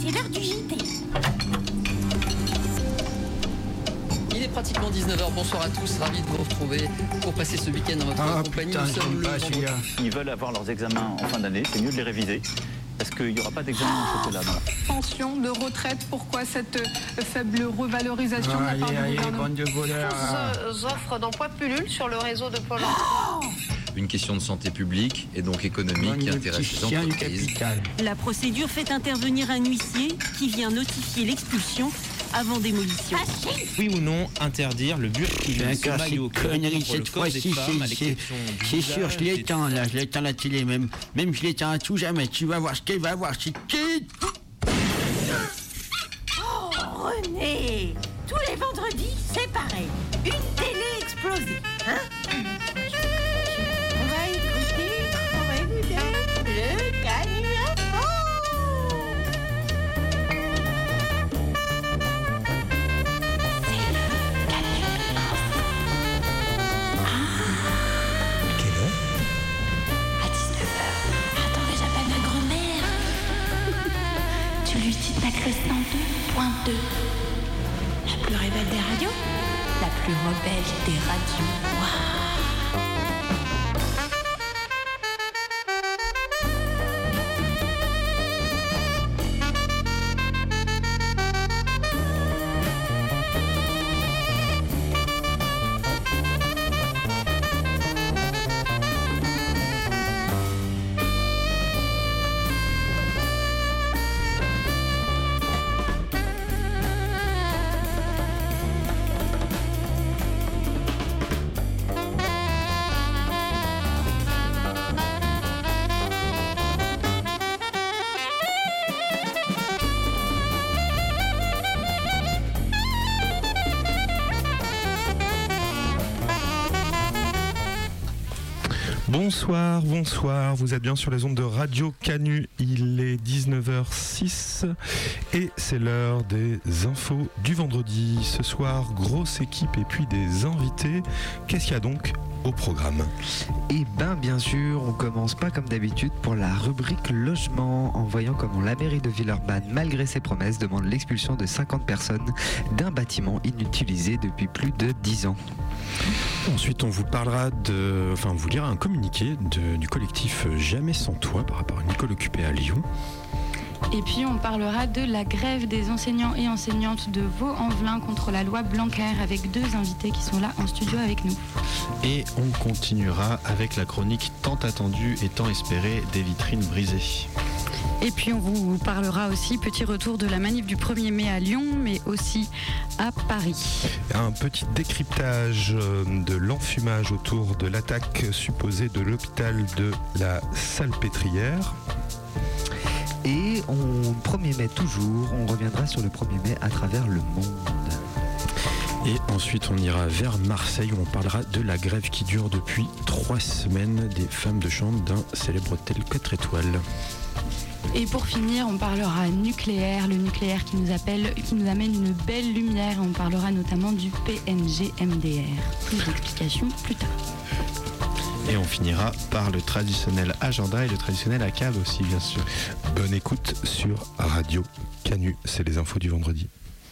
c'est l'heure du JT. Il est pratiquement 19h, bonsoir à tous, ravi de vous retrouver pour passer ce week-end en votre compagnie. Putain, Nous sommes le vendredi. Ils veulent avoir leurs examens en fin d'année, c'est mieux de les réviser. Parce qu'il n'y aura pas d'examen en chocolat. Pension de retraite, pourquoi cette faible revalorisation de la part du gouvernement? bande de voleurs. Offres d'emploi pullulent sur le réseau de Pôle emploi. Une question de santé publique et donc économique qui intéresse les entreprises. La procédure fait intervenir un huissier qui vient notifier l'expulsion avant démolition. Oui ou non interdire le burkini, ce maillot Connerie, pour le cette corps des fois-ci, femmes, à l'exception du c'est sûr, visage, je l'éteins là, je l'éteins la télé même je l'éteins à tout jamais, tu vas voir ce qu'elle va voir, c'est qui. Oh, René, tous les vendredis, c'est pareil. Une télé explosée, hein? On va écouter le Canu Info. Sacré 102.2. La plus rebelle des radios. La plus rebelle des radios. Waouh. Bonsoir, vous êtes bien sur les ondes de Radio Canu, il est 19h06 et c'est l'heure des infos du vendredi. Ce soir, grosse équipe et puis des invités. Qu'est-ce qu'il y a donc au programme? Eh bien sûr, on commence pas comme d'habitude pour la rubrique logement, en voyant comment la mairie de Villeurbanne, malgré ses promesses, demande l'expulsion de 50 personnes d'un bâtiment inutilisé depuis plus de 10 ans. Ensuite, on vous parlera on vous lira un communiqué du collectif Jamais sans toit par rapport à une école occupée à Lyon. Et puis on parlera de la grève des enseignants et enseignantes de Vaux-en-Velin contre la loi Blanquer avec deux invités qui sont là en studio avec nous. Et on continuera avec la chronique tant attendue et tant espérée des vitrines brisées. Et puis on vous parlera aussi, petit retour de la manif du 1er mai à Lyon, mais aussi à Paris. Un petit décryptage de l'enfumage autour de l'attaque supposée de l'hôpital de la Salpêtrière. Et au 1er mai toujours, on reviendra sur le 1er mai à travers le monde. Et ensuite on ira vers Marseille où on parlera de la grève qui dure depuis 3 semaines des femmes de chambre d'un célèbre hôtel 4 étoiles. Et pour finir, on parlera nucléaire, le nucléaire qui nous amène une belle lumière. On parlera notamment du PNG-MDR. Plus d'explications plus tard. Et on finira par le traditionnel agenda et le traditionnel ACAB aussi, bien sûr. Bonne écoute sur Radio Canu, c'est les infos du vendredi.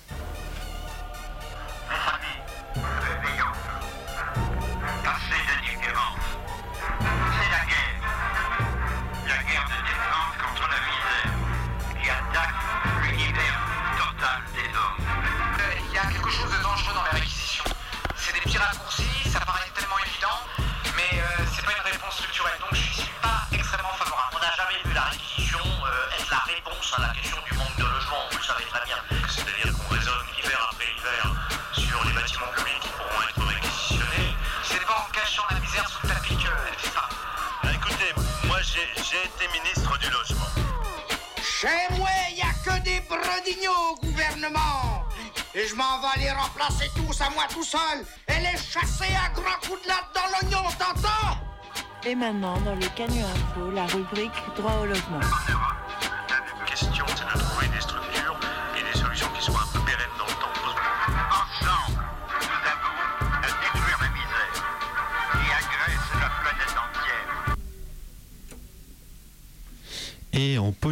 J'ai été ministre du logement. Chez moi, il n'y a que des brodignaux au gouvernement. Et je m'en vais les remplacer tous à moi tout seul et les chasser à grands coups de latte dans l'oignon, t'entends? Et maintenant, dans le Canu Info, la rubrique droit au logement. La question, c'est de trouver des structures et des solutions qui soient un peu pérennes dans le temps. Ensemble, nous avons à détruire la misère qui agresse la planète entière. Et en politique,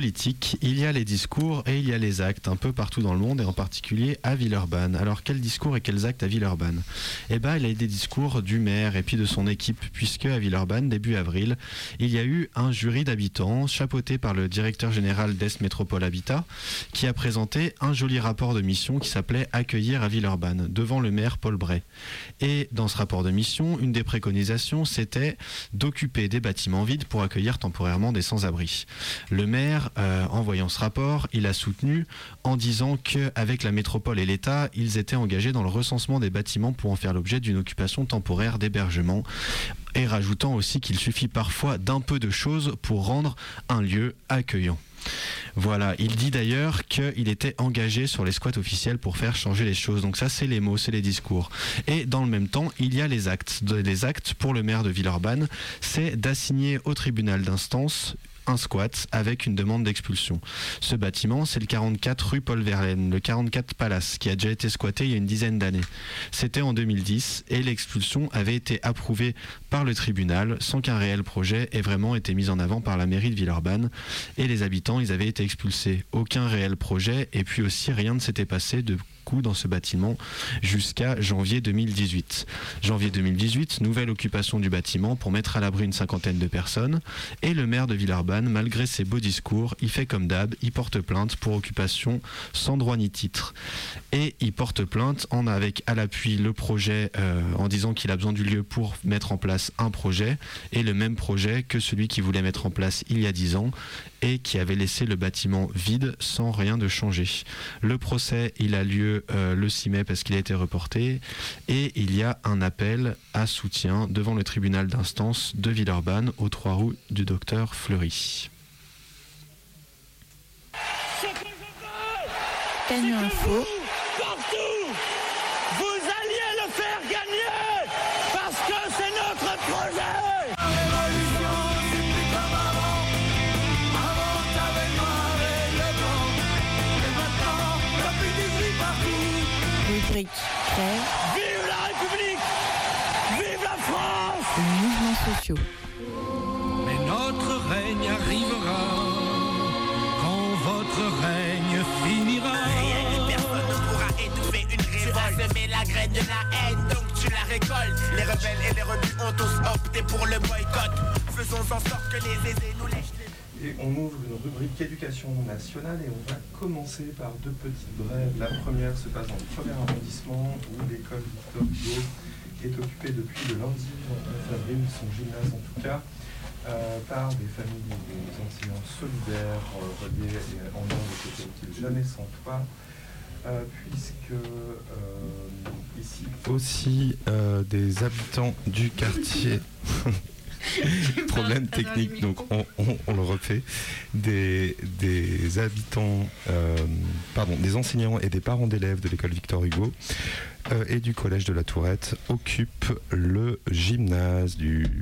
politique, il y a les discours et il y a les actes, un peu partout dans le monde et en particulier à Villeurbanne. Alors quels discours et quels actes à Villeurbanne ? Eh bien, il y a eu des discours du maire et puis de son équipe, puisque à Villeurbanne, début avril, il y a eu un jury d'habitants chapeauté par le directeur général d'Est Métropole Habitat qui a présenté un joli rapport de mission qui s'appelait « Accueillir à Villeurbanne » devant le maire Paul Bray. Et dans ce rapport de mission, une des préconisations, c'était d'occuper des bâtiments vides pour accueillir temporairement des sans-abri. Le maire, en voyant ce rapport, il a soutenu en disant qu'avec la métropole et l'État, ils étaient engagés dans le recensement des bâtiments pour en faire l'objet d'une occupation temporaire d'hébergement, et rajoutant aussi qu'il suffit parfois d'un peu de choses pour rendre un lieu accueillant. Voilà, il dit d'ailleurs qu'il était engagé sur les squats officiels pour faire changer les choses. Donc ça, c'est les mots, c'est les discours. Et dans le même temps, il y a les actes. Les actes pour le maire de Villeurbanne, c'est d'assigner au tribunal d'instance un squat avec une demande d'expulsion. Ce bâtiment, c'est le 44 rue Paul Verlaine, le 44 Palace, qui a déjà été squatté il y a une dizaine d'années. C'était en 2010 et l'expulsion avait été approuvée par le tribunal sans qu'un réel projet ait vraiment été mis en avant par la mairie de Villeurbanne. Et les habitants, ils avaient été expulsés. Aucun réel projet et puis aussi rien ne s'était passé de dans ce bâtiment jusqu'à janvier 2018. Janvier 2018, nouvelle occupation du bâtiment pour mettre à l'abri une cinquantaine de personnes et le maire de Villeurbanne, malgré ses beaux discours, il fait comme d'hab, il porte plainte pour occupation sans droit ni titre. Et il porte plainte avec à l'appui le projet en disant qu'il a besoin du lieu pour mettre en place un projet et le même projet que celui qu'il voulait mettre en place il y a 10 ans et qui avait laissé le bâtiment vide sans rien de changer. Le procès, il a lieu le 6 mai parce qu'il a été reporté et il y a un appel à soutien devant le tribunal d'instance de Villeurbanne aux 3 rue du docteur Fleury. Canu Info. Partout, vous alliez le faire gagner parce que c'est notre projet. Rubrique Crève. Vive la République! Vive la France! Et mouvements sociaux. Mais notre règne arrivera quand votre règne finira. Rien et personne ne pourra étouffer une révolte. Tu as semé la graine de la haine, donc tu la récoltes. Les rebelles et les rebus ont tous opté pour le boycott. Faisons en sorte que les aisés nous lèchent les... Et on ouvre une rubrique éducation nationale et on va commencer par 2 petites brèves. La première se passe dans le 1er arrondissement où l'école Victor Hugo est occupée depuis le lundi 29 avril, son gymnase en tout cas, par des familles des enseignants solidaires reliés en lien avec le collectif Jamais sans toi, puisque ici aussi des habitants du quartier... Problème technique, donc on le refait. Des habitants, des enseignants et des parents d'élèves de l'école Victor Hugo et du collège de la Tourette occupent le gymnase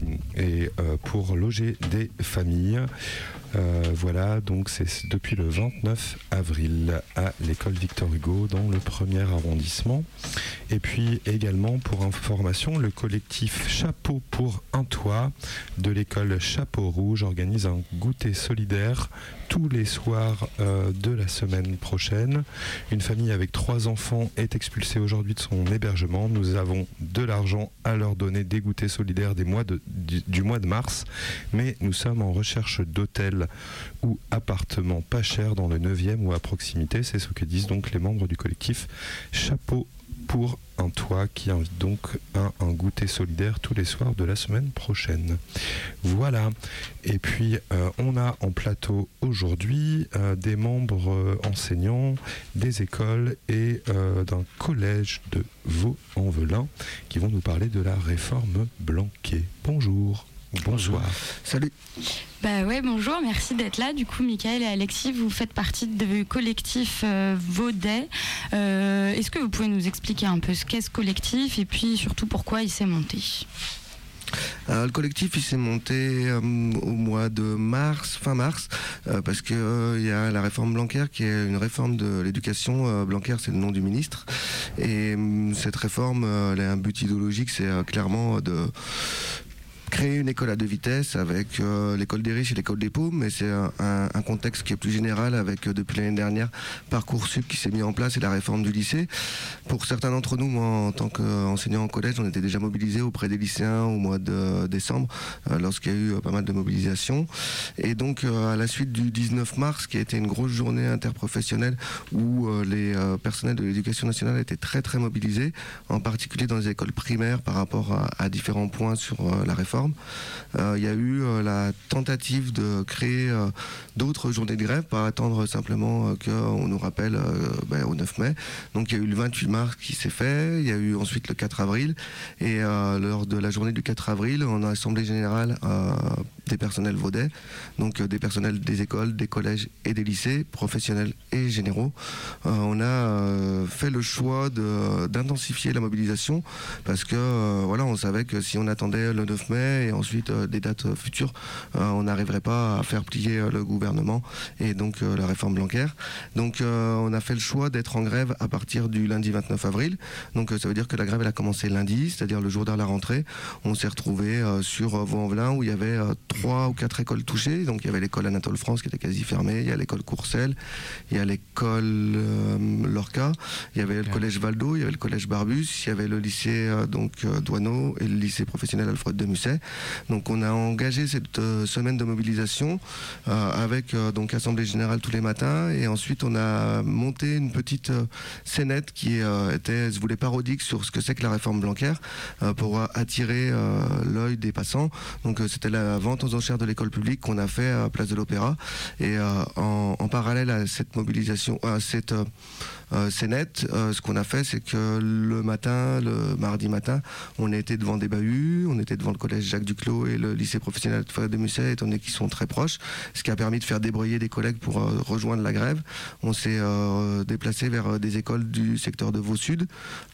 pour loger des familles. Voilà, donc c'est depuis le 29 avril à l'école Victor Hugo dans le 1er arrondissement. Et puis également pour information, le collectif Chapeau pour un toit de l'école Chapeau Rouge organise un goûter solidaire tous les soirs de la semaine prochaine. Une famille avec 3 enfants est expulsée aujourd'hui de son hébergement. Nous avons de l'argent à leur donner des goûters solidaires du mois de mars, mais nous sommes en recherche d'hôtels ou appartements pas chers dans le 9e ou à proximité. C'est ce que disent donc les membres du collectif Chapeau pour un toit qui invite donc à un goûter solidaire tous les soirs de la semaine prochaine. Voilà. Et puis on a en plateau aujourd'hui des membres enseignants des écoles et d'un collège de Vaux-en-Velin qui vont nous parler de la réforme Blanquer. Bonjour. Bonsoir. Salut. Bah ouais, bonjour, merci d'être là. Du coup, Michael et Alexis, vous faites partie du collectif Vaudet. Est-ce que vous pouvez nous expliquer un peu ce qu'est ce collectif et puis surtout pourquoi il s'est monté ? Alors, le collectif il s'est monté au mois de mars, fin mars, parce que il y a la réforme Blanquer qui est une réforme de l'éducation. Blanquer c'est le nom du ministre et cette réforme elle a un but idéologique, c'est clairement créer une école à 2 vitesses avec l'école des riches et l'école des pauvres, mais c'est un contexte qui est plus général avec depuis l'année dernière Parcoursup qui s'est mis en place et la réforme du lycée. Pour certains d'entre nous, moi en tant qu'enseignant en collège, on était déjà mobilisés auprès des lycéens au mois de décembre lorsqu'il y a eu pas mal de mobilisations. Et donc à la suite du 19 mars qui a été une grosse journée interprofessionnelle où les personnels de l'éducation nationale étaient très très mobilisés, en particulier dans les écoles primaires par rapport à différents points sur la réforme. Il y a eu la tentative de créer d'autres journées de grève, pas attendre simplement qu'on nous rappelle au 9 mai. Donc il y a eu le 28 mars qui s'est fait, il y a eu ensuite le 4 avril, et lors de la journée du 4 avril, on a assemblée générale des personnels vaudais, donc des personnels des écoles, des collèges et des lycées, professionnels et généraux. On a fait le choix d'intensifier la mobilisation parce que voilà, on savait que si on attendait le 9 mai et ensuite des dates futures, on n'arriverait pas à faire plier le gouvernement et donc la réforme Blanquer. Donc on a fait le choix d'être en grève à partir du lundi 29 avril. Donc ça veut dire que la grève elle a commencé lundi, c'est-à-dire le jour de la rentrée. On s'est retrouvé sur Vaux-en-Velin où il y avait 3 ou 4 écoles touchées. Donc il y avait l'école Anatole France qui était quasi fermée, il y a l'école Courcelles, il y a l'école Lorca, il y avait le collège Valdo, il y avait le collège Barbus, il y avait le lycée Douaneau et le lycée professionnel Alfred de Musset. Donc on a engagé cette semaine de mobilisation avec donc assemblée générale tous les matins, et ensuite on a monté une petite scénette qui se voulait parodique sur ce que c'est que la réforme Blanquer pour attirer l'œil des passants. Donc c'était la vente aux enchères de l'école publique qu'on a fait à Place de l'Opéra, et en parallèle à cette mobilisation, à cette scénette, ce qu'on a fait, c'est que le mardi matin, on était devant des bahuts, on était devant le collège Jacques Duclos et le lycée professionnel Alfred de Musset, étant donné qu'ils sont très proches, ce qui a permis de faire débrouiller des collègues pour rejoindre la grève. On s'est déplacé vers des écoles du secteur de Vaud-Sud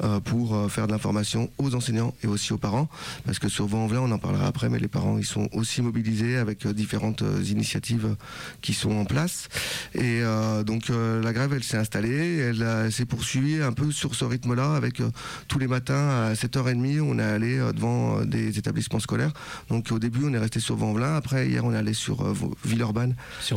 pour faire de l'information aux enseignants et aussi aux parents, parce que sur Vaux-en-Velin, on en parlera après, mais les parents ils sont aussi mobilisés avec différentes initiatives qui sont en place. Et donc la grève elle s'est installée, elle s'est poursuivie un peu sur ce rythme-là, avec tous les matins à 7h30 on est allé devant des établissements scolaires. Donc au début on est resté sur Vaux-en-Velin, après hier on est allé sur Villeurbanne,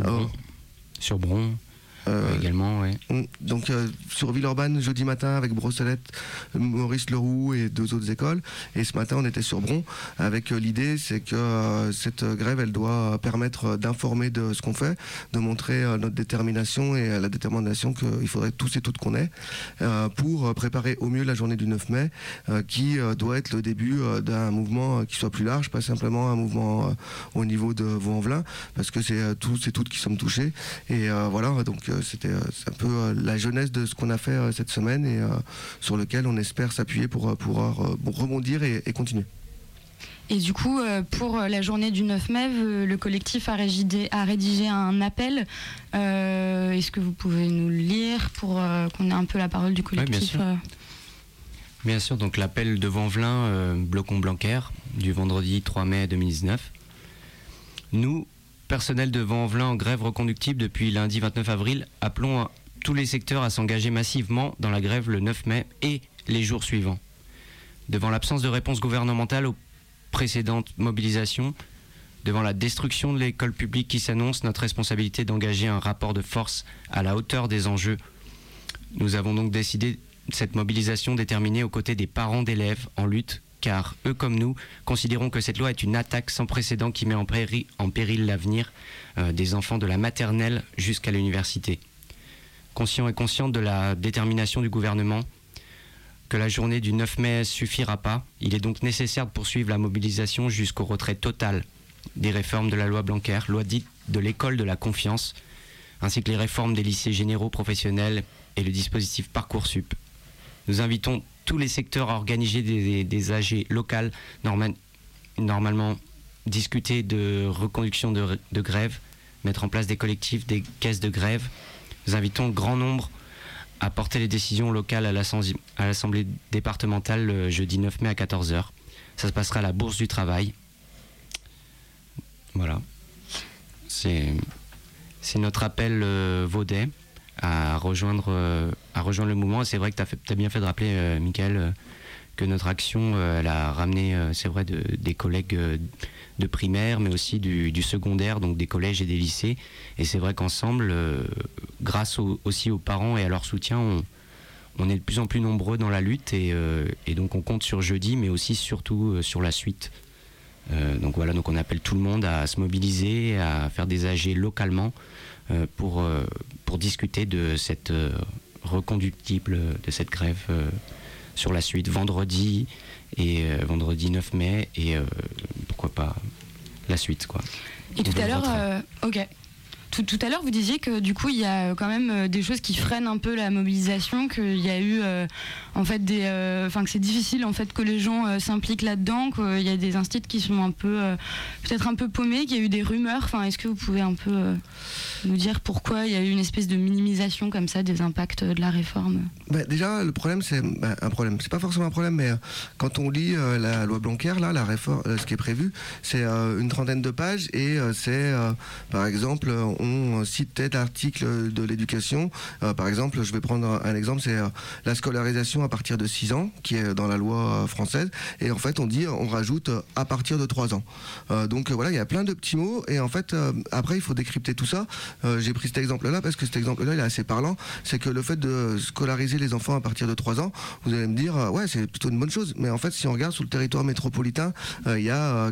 sur Bron également, ouais. Donc sur Villeurbanne jeudi matin avec Brossolette, Maurice Leroux et 2 autres écoles, et ce matin on était sur Bron avec l'idée c'est que cette grève elle doit permettre d'informer de ce qu'on fait, de montrer notre détermination et la détermination qu'il faudrait tous et toutes qu'on ait pour préparer au mieux la journée du 9 mai qui doit être le début d'un mouvement qui soit plus large, pas simplement un mouvement au niveau de Vaux-en-Velin, parce que c'est tous et toutes qui sommes touchés, et voilà, donc c'est un peu la jeunesse de ce qu'on a fait cette semaine, et sur lequel on espère s'appuyer pour pouvoir rebondir et continuer. Et du coup, pour la journée du 9 mai, le collectif a rédigé un appel. Est-ce que vous pouvez nous le lire pour qu'on ait un peu la parole du collectif? Ouais, bien sûr, donc l'appel de Vaux-en-Velin, Blocon Blanquer, du vendredi 3 mai 2019. Nous, personnel de Vaux-en-Velin en grève reconductible depuis lundi 29 avril, appelons tous les secteurs à s'engager massivement dans la grève le 9 mai et les jours suivants. Devant l'absence de réponse gouvernementale aux précédentes mobilisations, devant la destruction de l'école publique qui s'annonce, notre responsabilité est d'engager un rapport de force à la hauteur des enjeux. Nous avons donc décidé cette mobilisation déterminée aux côtés des parents d'élèves en lutte, car eux comme nous considérons que cette loi est une attaque sans précédent qui met en péril l'avenir des enfants de la maternelle jusqu'à l'université. Conscient et consciente de la détermination du gouvernement, que la journée du 9 mai suffira pas, il est donc nécessaire de poursuivre la mobilisation jusqu'au retrait total des réformes de la loi Blanquer, loi dite de l'école de la confiance, ainsi que les réformes des lycées généraux professionnels et le dispositif Parcoursup. Nous invitons tous les secteurs à organiser des AG locales, normalement discuter de reconduction de grève, mettre en place des collectifs, des caisses de grève. Nous invitons le grand nombre à porter les décisions locales à l'Assemblée départementale le jeudi 9 mai à 14h. Ça se passera à la Bourse du Travail. Voilà. C'est notre appel vaudet à rejoindre le mouvement. Et c'est vrai que tu as bien fait de rappeler, Michael, que notre action, elle a ramené, c'est vrai, des collègues de primaire, mais aussi du secondaire, donc des collèges et des lycées. Et c'est vrai qu'ensemble, grâce aussi aux parents et à leur soutien, on est de plus en plus nombreux dans la lutte et donc on compte sur jeudi, mais aussi surtout sur la suite. Donc voilà, donc on appelle tout le monde à se mobiliser, à faire des AG localement pour discuter de cette reconductible, de cette grève sur la suite vendredi 9 mai et pourquoi pas la suite quoi. Et tout à l'heure, ok. Tout à l'heure, vous disiez que du coup, il y a quand même des choses qui freinent un peu la mobilisation, qu'il y a eu en fait que c'est difficile en fait que les gens s'impliquent là-dedans, qu'il y a des instituts qui sont un peu peut-être un peu paumés, qu'il y a eu des rumeurs. Enfin, est-ce que vous pouvez un peu nous dire pourquoi il y a eu une espèce de minimisation comme ça des impacts de la réforme? Déjà, le problème, c'est un problème. C'est pas forcément un problème, mais quand on lit la loi Blanquer, là, la réforme, ce qui est prévu, c'est une trentaine de pages et c'est par exemple on cite tel article de l'éducation. Par exemple, je vais prendre un exemple, c'est la scolarisation à partir de 6 ans, qui est dans la loi française. Et en fait, on rajoute à partir de 3 ans. Donc voilà, il y a plein de petits mots. Et en fait, après, il faut décrypter tout ça. J'ai pris cet exemple-là parce que cet exemple-là, il est assez parlant. C'est que le fait de scolariser les enfants à partir de 3 ans, vous allez me dire, ouais, c'est plutôt une bonne chose. Mais en fait, si on regarde sur le territoire métropolitain, il y a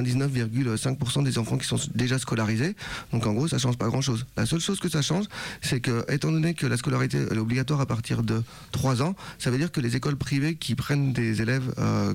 99,5% des enfants qui sont déjà scolarisés. Donc en gros, ça change pas grand-chose. La seule chose que ça change, c'est que, étant donné que la scolarité est obligatoire à partir de 3 ans, ça veut dire que les écoles privées qui prennent des élèves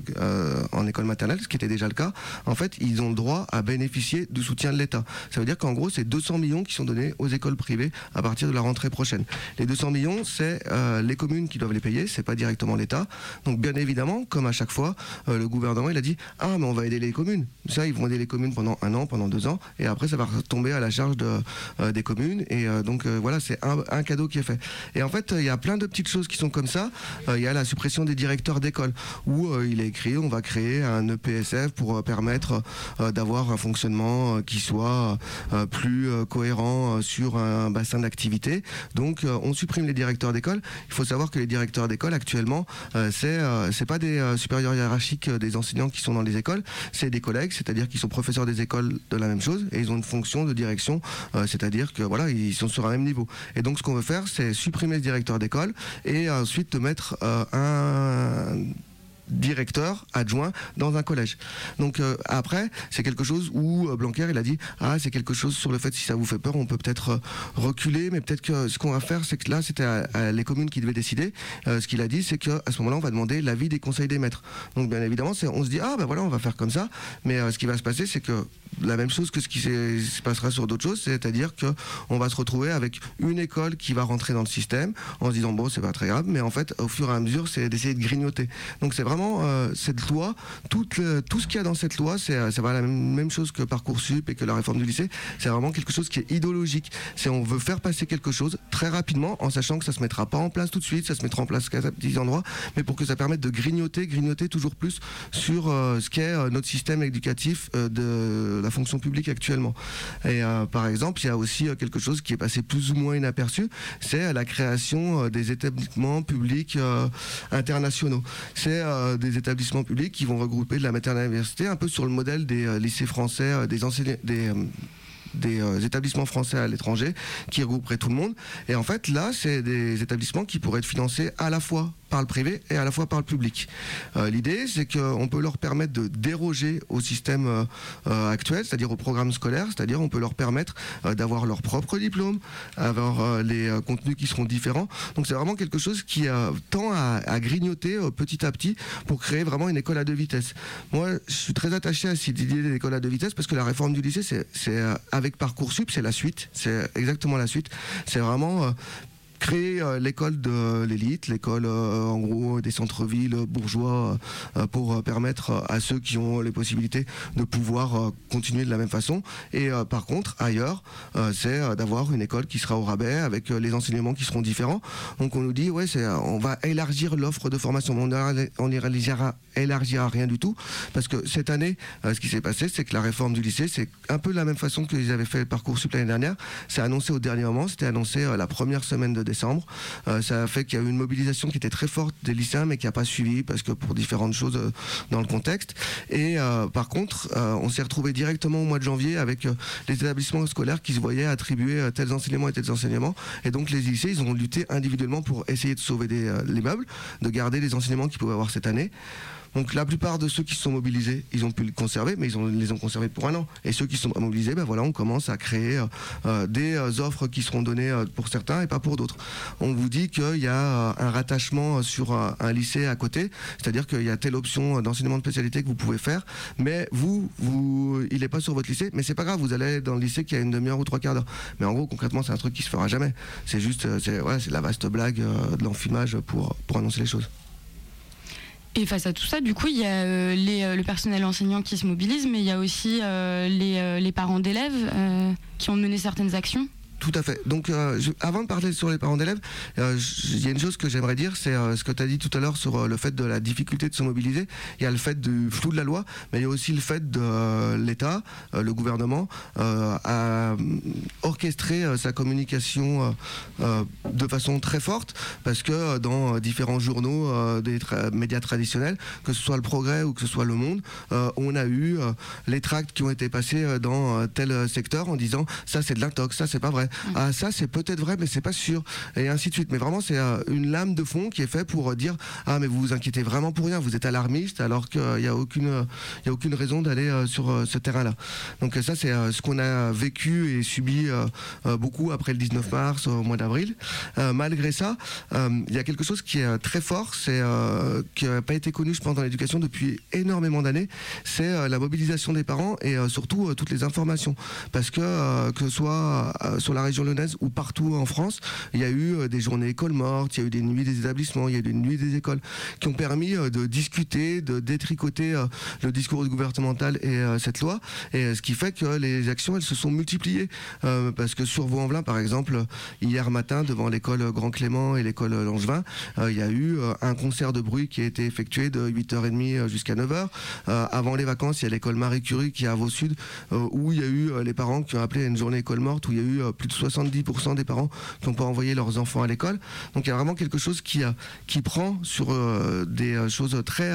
en école maternelle, ce qui était déjà le cas, en fait, ils ont le droit à bénéficier du soutien de l'État. Ça veut dire qu'en gros, c'est 200 millions qui sont donnés aux écoles privées à partir de la rentrée prochaine. Les 200 millions, c'est les communes qui doivent les payer, c'est pas directement l'État. Donc bien évidemment, comme à chaque fois, le gouvernement, il a dit « Ah, mais on va aider les communes ». Ça, ils vont aider les communes pendant 1 an, pendant 2 ans, et après, ça va tomber à la charge des communes. Et donc voilà, c'est un cadeau qui est fait. Et en fait, il y a plein de petites choses qui sont comme ça. Il y a la suppression des directeurs d'école, où il est écrit, on va créer un EPSF pour permettre d'avoir un fonctionnement qui soit plus cohérent sur un bassin d'activité. Donc on supprime les directeurs d'école. Il faut savoir que les directeurs d'école actuellement, c'est pas des supérieurs hiérarchiques des enseignants qui sont dans les écoles, c'est des collègues, c'est-à-dire qu'ils sont professeurs des écoles de la même chose et ils ont une fonction de direction, c'est-à-dire que voilà, ils sont sur un même niveau. Et donc ce qu'on veut faire, c'est supprimer ce directeur d'école et ensuite mettre un directeur adjoint dans un collège. Donc après, c'est quelque chose où Blanquer, il a dit c'est quelque chose sur le fait, si ça vous fait peur, on peut peut-être reculer, mais peut-être que ce qu'on va faire, c'est que là, c'était à les communes qui devaient décider. Ce qu'il a dit, c'est qu'à ce moment-là, on va demander l'avis des conseils des maîtres. Donc bien évidemment, on se dit voilà, on va faire comme ça, mais ce qui va se passer, c'est que la même chose que ce qui se passera sur d'autres choses, c'est-à-dire qu'on va se retrouver avec une école qui va rentrer dans le système en se disant bon, c'est pas très grave, mais en fait, au fur et à mesure, c'est d'essayer de grignoter. Donc c'est vraiment cette loi, tout ce qu'il y a dans cette loi, c'est la même chose que Parcoursup et que la réforme du lycée. C'est vraiment quelque chose qui est idéologique. On veut faire passer quelque chose très rapidement, en sachant que ça se mettra pas en place tout de suite, ça se mettra en place qu'à petits endroits, mais pour que ça permette de grignoter toujours plus sur ce qu'est notre système éducatif de la fonction publique actuellement. Et par exemple, il y a aussi quelque chose qui est passé plus ou moins inaperçu, c'est la création des établissements publics internationaux. C'est des établissements publics qui vont regrouper de la maternelle à l'université, un peu sur le modèle des lycées français, des établissements français à l'étranger qui regrouperaient tout le monde. Et en fait, là, c'est des établissements qui pourraient être financés à la fois par le privé et à la fois par le public. L'idée, c'est qu'on peut leur permettre de déroger au système actuel, c'est-à-dire au programme scolaire, c'est-à-dire on peut leur permettre d'avoir leur propre diplôme, avoir les contenus qui seront différents. Donc c'est vraiment quelque chose qui tend à grignoter petit à petit pour créer vraiment une école à 2 vitesses. Moi, je suis très attaché à cette idée d'école à 2 vitesses parce que la réforme du lycée, c'est avec Parcoursup, c'est la suite, c'est exactement la suite. C'est vraiment créer l'école de l'élite, l'école en gros des centres-villes bourgeois pour permettre à ceux qui ont les possibilités de pouvoir continuer de la même façon. Et par contre, ailleurs, c'est d'avoir une école qui sera au rabais avec les enseignements qui seront différents. Donc on nous dit, on va élargir l'offre de formation. On n'élargira rien du tout parce que cette année, ce qui s'est passé, c'est que la réforme du lycée, c'est un peu de la même façon qu'ils avaient fait le Parcoursup l'année dernière. C'est annoncé au dernier moment, c'était annoncé la première semaine de décembre. Ça a fait qu'il y a eu une mobilisation qui était très forte des lycéens, mais qui n'a pas suivi, parce que pour différentes choses dans le contexte. Et par contre, on s'est retrouvé directement au mois de janvier avec les établissements scolaires qui se voyaient attribuer tels enseignements et tels enseignements. Et donc les lycées, ils ont lutté individuellement pour essayer de sauver les meubles, de garder les enseignements qu'ils pouvaient avoir cette année. Donc la plupart de ceux qui se sont mobilisés, ils ont pu le conserver, mais ils les ont conservés pour un an. Et ceux qui sont pas mobilisés, ben voilà, on commence à créer des offres qui seront données pour certains et pas pour d'autres. On vous dit qu'il y a un rattachement sur un lycée à côté, c'est-à-dire qu'il y a telle option d'enseignement de spécialité que vous pouvez faire, mais il n'est pas sur votre lycée, mais c'est pas grave, vous allez dans le lycée qui a une demi-heure ou 3/4 d'heure. Mais en gros, concrètement, c'est un truc qui se fera jamais. C'est juste, c'est la vaste blague de l'enfumage pour annoncer les choses. Et face à tout ça, du coup, il y a le personnel enseignant qui se mobilise, mais il y a aussi les parents d'élèves qui ont mené certaines actions. Tout à fait. Donc, avant de parler sur les parents d'élèves, il y a une chose que j'aimerais dire, c'est ce que tu as dit tout à l'heure sur le fait de la difficulté de se mobiliser. Il y a le fait du flou de la loi, mais il y a aussi le fait de l'État, le gouvernement, à orchestrer sa communication de façon très forte, parce que dans différents journaux des médias traditionnels, que ce soit Le Progrès ou que ce soit Le Monde, on a eu les tracts qui ont été passés dans tel secteur en disant ça c'est de l'intox, ça c'est pas vrai. Ah, ça c'est peut-être vrai mais c'est pas sûr, et ainsi de suite. Mais vraiment c'est une lame de fond qui est faite pour dire ah mais vous vous inquiétez vraiment pour rien, vous êtes alarmiste alors qu'il n'y a aucune raison d'aller sur ce terrain-là. Donc ça c'est ce qu'on a vécu et subi beaucoup après le 19 mars au mois d'avril. Malgré ça, il y a quelque chose qui est très fort, c'est qui n'a pas été connu je pense dans l'éducation depuis énormément d'années, c'est la mobilisation des parents et surtout toutes les informations, parce que ce soit sur la région lyonnaise ou partout en France, il y a eu des journées écoles mortes, il y a eu des nuits des établissements, il y a eu des nuits des écoles qui ont permis de discuter, de détricoter le discours gouvernemental et cette loi, et ce qui fait que les actions elles se sont multipliées, parce que sur Vaux-en-Velin par exemple, hier matin devant l'école Grand Clément et l'école Langevin, il y a eu un concert de bruit qui a été effectué de 8h30 jusqu'à 9h. Avant les vacances, il y a l'école Marie Curie qui est à Vaux-Sud, où il y a eu les parents qui ont appelé à une journée école morte, où il y a eu plus de 70% des parents qui n'ont pas envoyé leurs enfants à l'école. Donc il y a vraiment quelque chose qui prend sur des choses très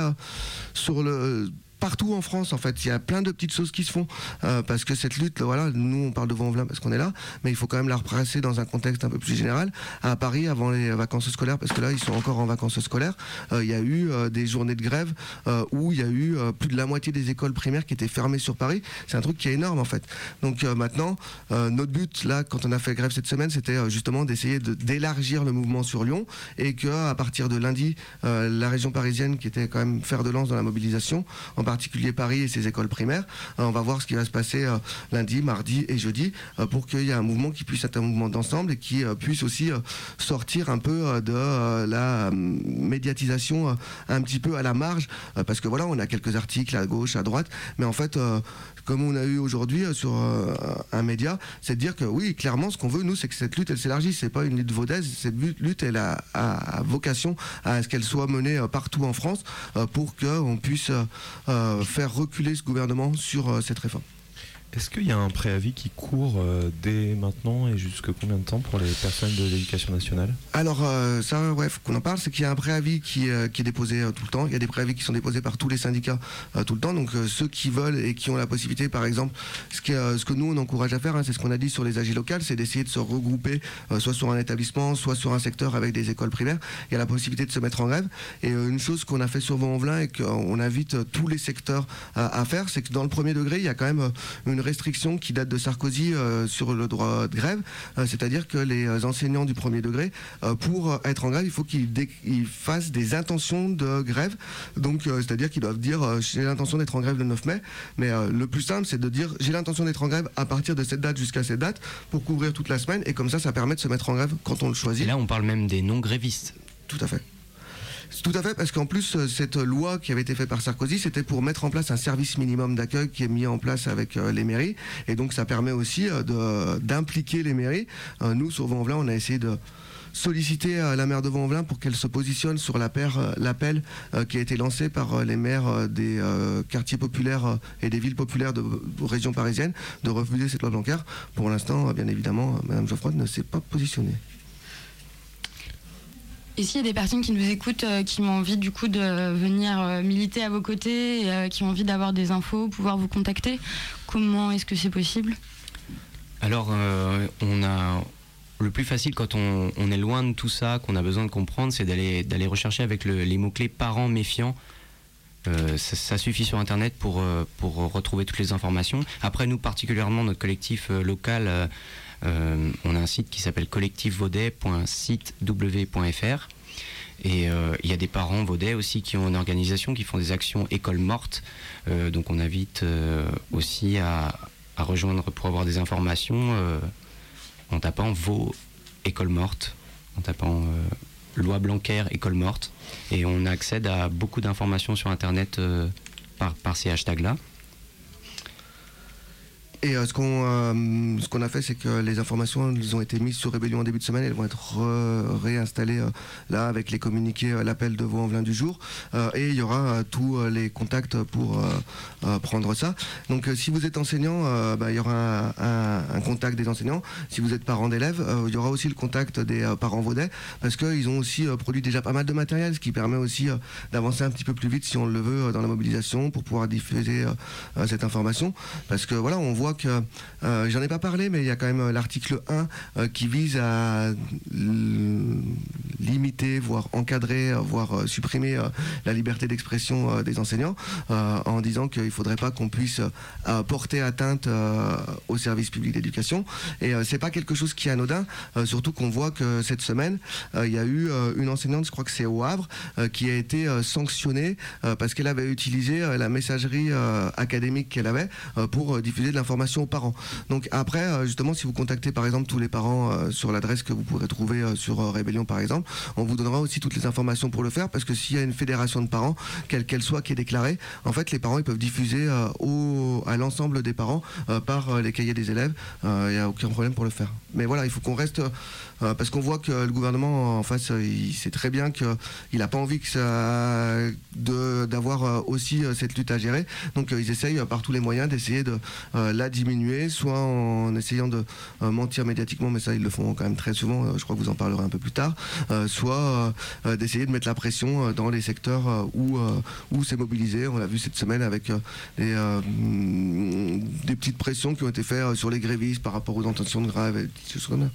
partout en France en fait, il y a plein de petites choses qui se font parce que cette lutte, voilà, nous on parle de Vaux-en-Velin parce qu'on est là, mais il faut quand même la replacer dans un contexte un peu plus général. À Paris, avant les vacances scolaires, parce que là ils sont encore en vacances scolaires, il y a eu des journées de grève où il y a eu plus de la moitié des écoles primaires qui étaient fermées sur Paris. C'est un truc qui est énorme en fait. Donc maintenant, notre but là, quand on a fait grève cette semaine, c'était justement d'essayer d'élargir le mouvement sur Lyon, et qu'à partir de lundi, la région parisienne qui était quand même fer de lance dans la mobilisation, en particulier Paris et ses écoles primaires. On va voir ce qui va se passer lundi, mardi et jeudi pour qu'il y ait un mouvement qui puisse être un mouvement d'ensemble et qui puisse aussi sortir un peu de la médiatisation un petit peu à la marge, parce que voilà, on a quelques articles à gauche, à droite, mais en fait comme on a eu aujourd'hui sur un média, c'est de dire que oui, clairement ce qu'on veut nous, c'est que cette lutte elle s'élargisse, c'est pas une lutte vaudaise, cette lutte elle a vocation à ce qu'elle soit menée partout en France pour qu'on puisse faire reculer ce gouvernement sur cette réforme. Est-ce qu'il y a un préavis qui court dès maintenant et jusque combien de temps pour les personnes de l'éducation nationale? Alors ça, ouais, faut qu'on en parle, c'est qu'il y a un préavis qui est déposé tout le temps. Il y a des préavis qui sont déposés par tous les syndicats tout le temps. Donc ceux qui veulent et qui ont la possibilité, par exemple, ce que nous on encourage à faire, c'est ce qu'on a dit sur les AG locales, c'est d'essayer de se regrouper soit sur un établissement, soit sur un secteur avec des écoles primaires. Il y a la possibilité de se mettre en grève. Et une chose qu'on a fait sur Vaux-en-Velin et qu'on invite tous les secteurs à faire, c'est que dans le premier degré, il y a quand même une restriction qui date de Sarkozy sur le droit de grève, c'est-à-dire que les enseignants du premier degré, pour être en grève, il faut qu'ils fassent des intentions de grève, donc c'est-à-dire qu'ils doivent dire j'ai l'intention d'être en grève le 9 mai, mais le plus simple c'est de dire j'ai l'intention d'être en grève à partir de cette date jusqu'à cette date pour couvrir toute la semaine, et comme ça permet de se mettre en grève quand on le choisit. Et là on parle même des non-grévistes. Tout à fait. Tout à fait, parce qu'en plus, cette loi qui avait été faite par Sarkozy, c'était pour mettre en place un service minimum d'accueil qui est mis en place avec les mairies. Et donc, ça permet aussi d'impliquer les mairies. Nous, sur Vaux-en-Velin, on a essayé de solliciter la maire de Vaux-en-Velin pour qu'elle se positionne sur l'appel qui a été lancé par les maires des quartiers populaires et des villes populaires de région parisienne de refuser cette loi Blanquer. Pour l'instant, bien évidemment, Mme Geoffroy ne s'est pas positionnée. Et s'il y a des personnes qui nous écoutent, qui ont envie du coup de venir militer à vos côtés, qui ont envie d'avoir des infos, pouvoir vous contacter, comment est-ce que c'est possible ? Alors, le plus facile quand on est loin de tout ça, qu'on a besoin de comprendre, c'est d'aller rechercher avec les mots-clés parents méfiants. Ça suffit sur Internet pour retrouver toutes les informations. Après, nous, particulièrement, notre collectif local, on a un site qui s'appelle collectifvaudet.sitew.fr. Et il y a des parents vaudais aussi qui ont une organisation, qui font des actions écoles mortes. Donc on invite aussi à rejoindre pour avoir des informations en tapant vos écoles mortes, en tapant loi Blanquer école morte, et on accède à beaucoup d'informations sur Internet par ces hashtags-là. Et ce qu'on a fait, c'est que les informations, elles ont été mises sur Rébellion en début de semaine, elles vont être réinstallées là avec les communiqués, l'appel de Vaux-en-Velin du jour, et il y aura tous les contacts pour prendre ça. Donc si vous êtes enseignant, il y aura un contact des enseignants. Si vous êtes parent d'élèves, il y aura aussi le contact des parents vaudais, parce qu'ils ont aussi produit déjà pas mal de matériel, ce qui permet aussi d'avancer un petit peu plus vite si on le veut dans la mobilisation pour pouvoir diffuser cette information. Parce que voilà, on voit que, j'en ai pas parlé, mais il y a quand même l'article 1 qui vise à limiter, voire encadrer, voire supprimer la liberté d'expression des enseignants, en disant qu'il ne faudrait pas qu'on puisse porter atteinte au service public d'éducation. Et c'est pas quelque chose qui est anodin, surtout qu'on voit que cette semaine, il y a eu une enseignante, je crois que c'est au Havre, qui a été sanctionnée parce qu'elle avait utilisé la messagerie académique qu'elle avait pour diffuser de l'information aux parents. Donc après, justement, si vous contactez par exemple tous les parents sur l'adresse que vous pourrez trouver sur Rébellion par exemple, on vous donnera aussi toutes les informations pour le faire, parce que s'il y a une fédération de parents, quelle qu'elle soit, qui est déclarée, en fait les parents ils peuvent diffuser à l'ensemble des parents par les cahiers des élèves, il n'y a aucun problème pour le faire. Mais voilà, il faut qu'on reste, parce qu'on voit que le gouvernement en face, il sait très bien qu'il n'a pas envie d'avoir aussi cette lutte à gérer, donc ils essayent par tous les moyens d'essayer de la diminuer, soit en essayant de mentir médiatiquement, mais ça ils le font quand même très souvent, je crois que vous en parlerez un peu plus tard, soit d'essayer de mettre la pression dans les secteurs où c'est mobilisé. On l'a vu cette semaine avec des petites pressions qui ont été faites sur les grévistes par rapport aux intentions de grève et des choses comme ça.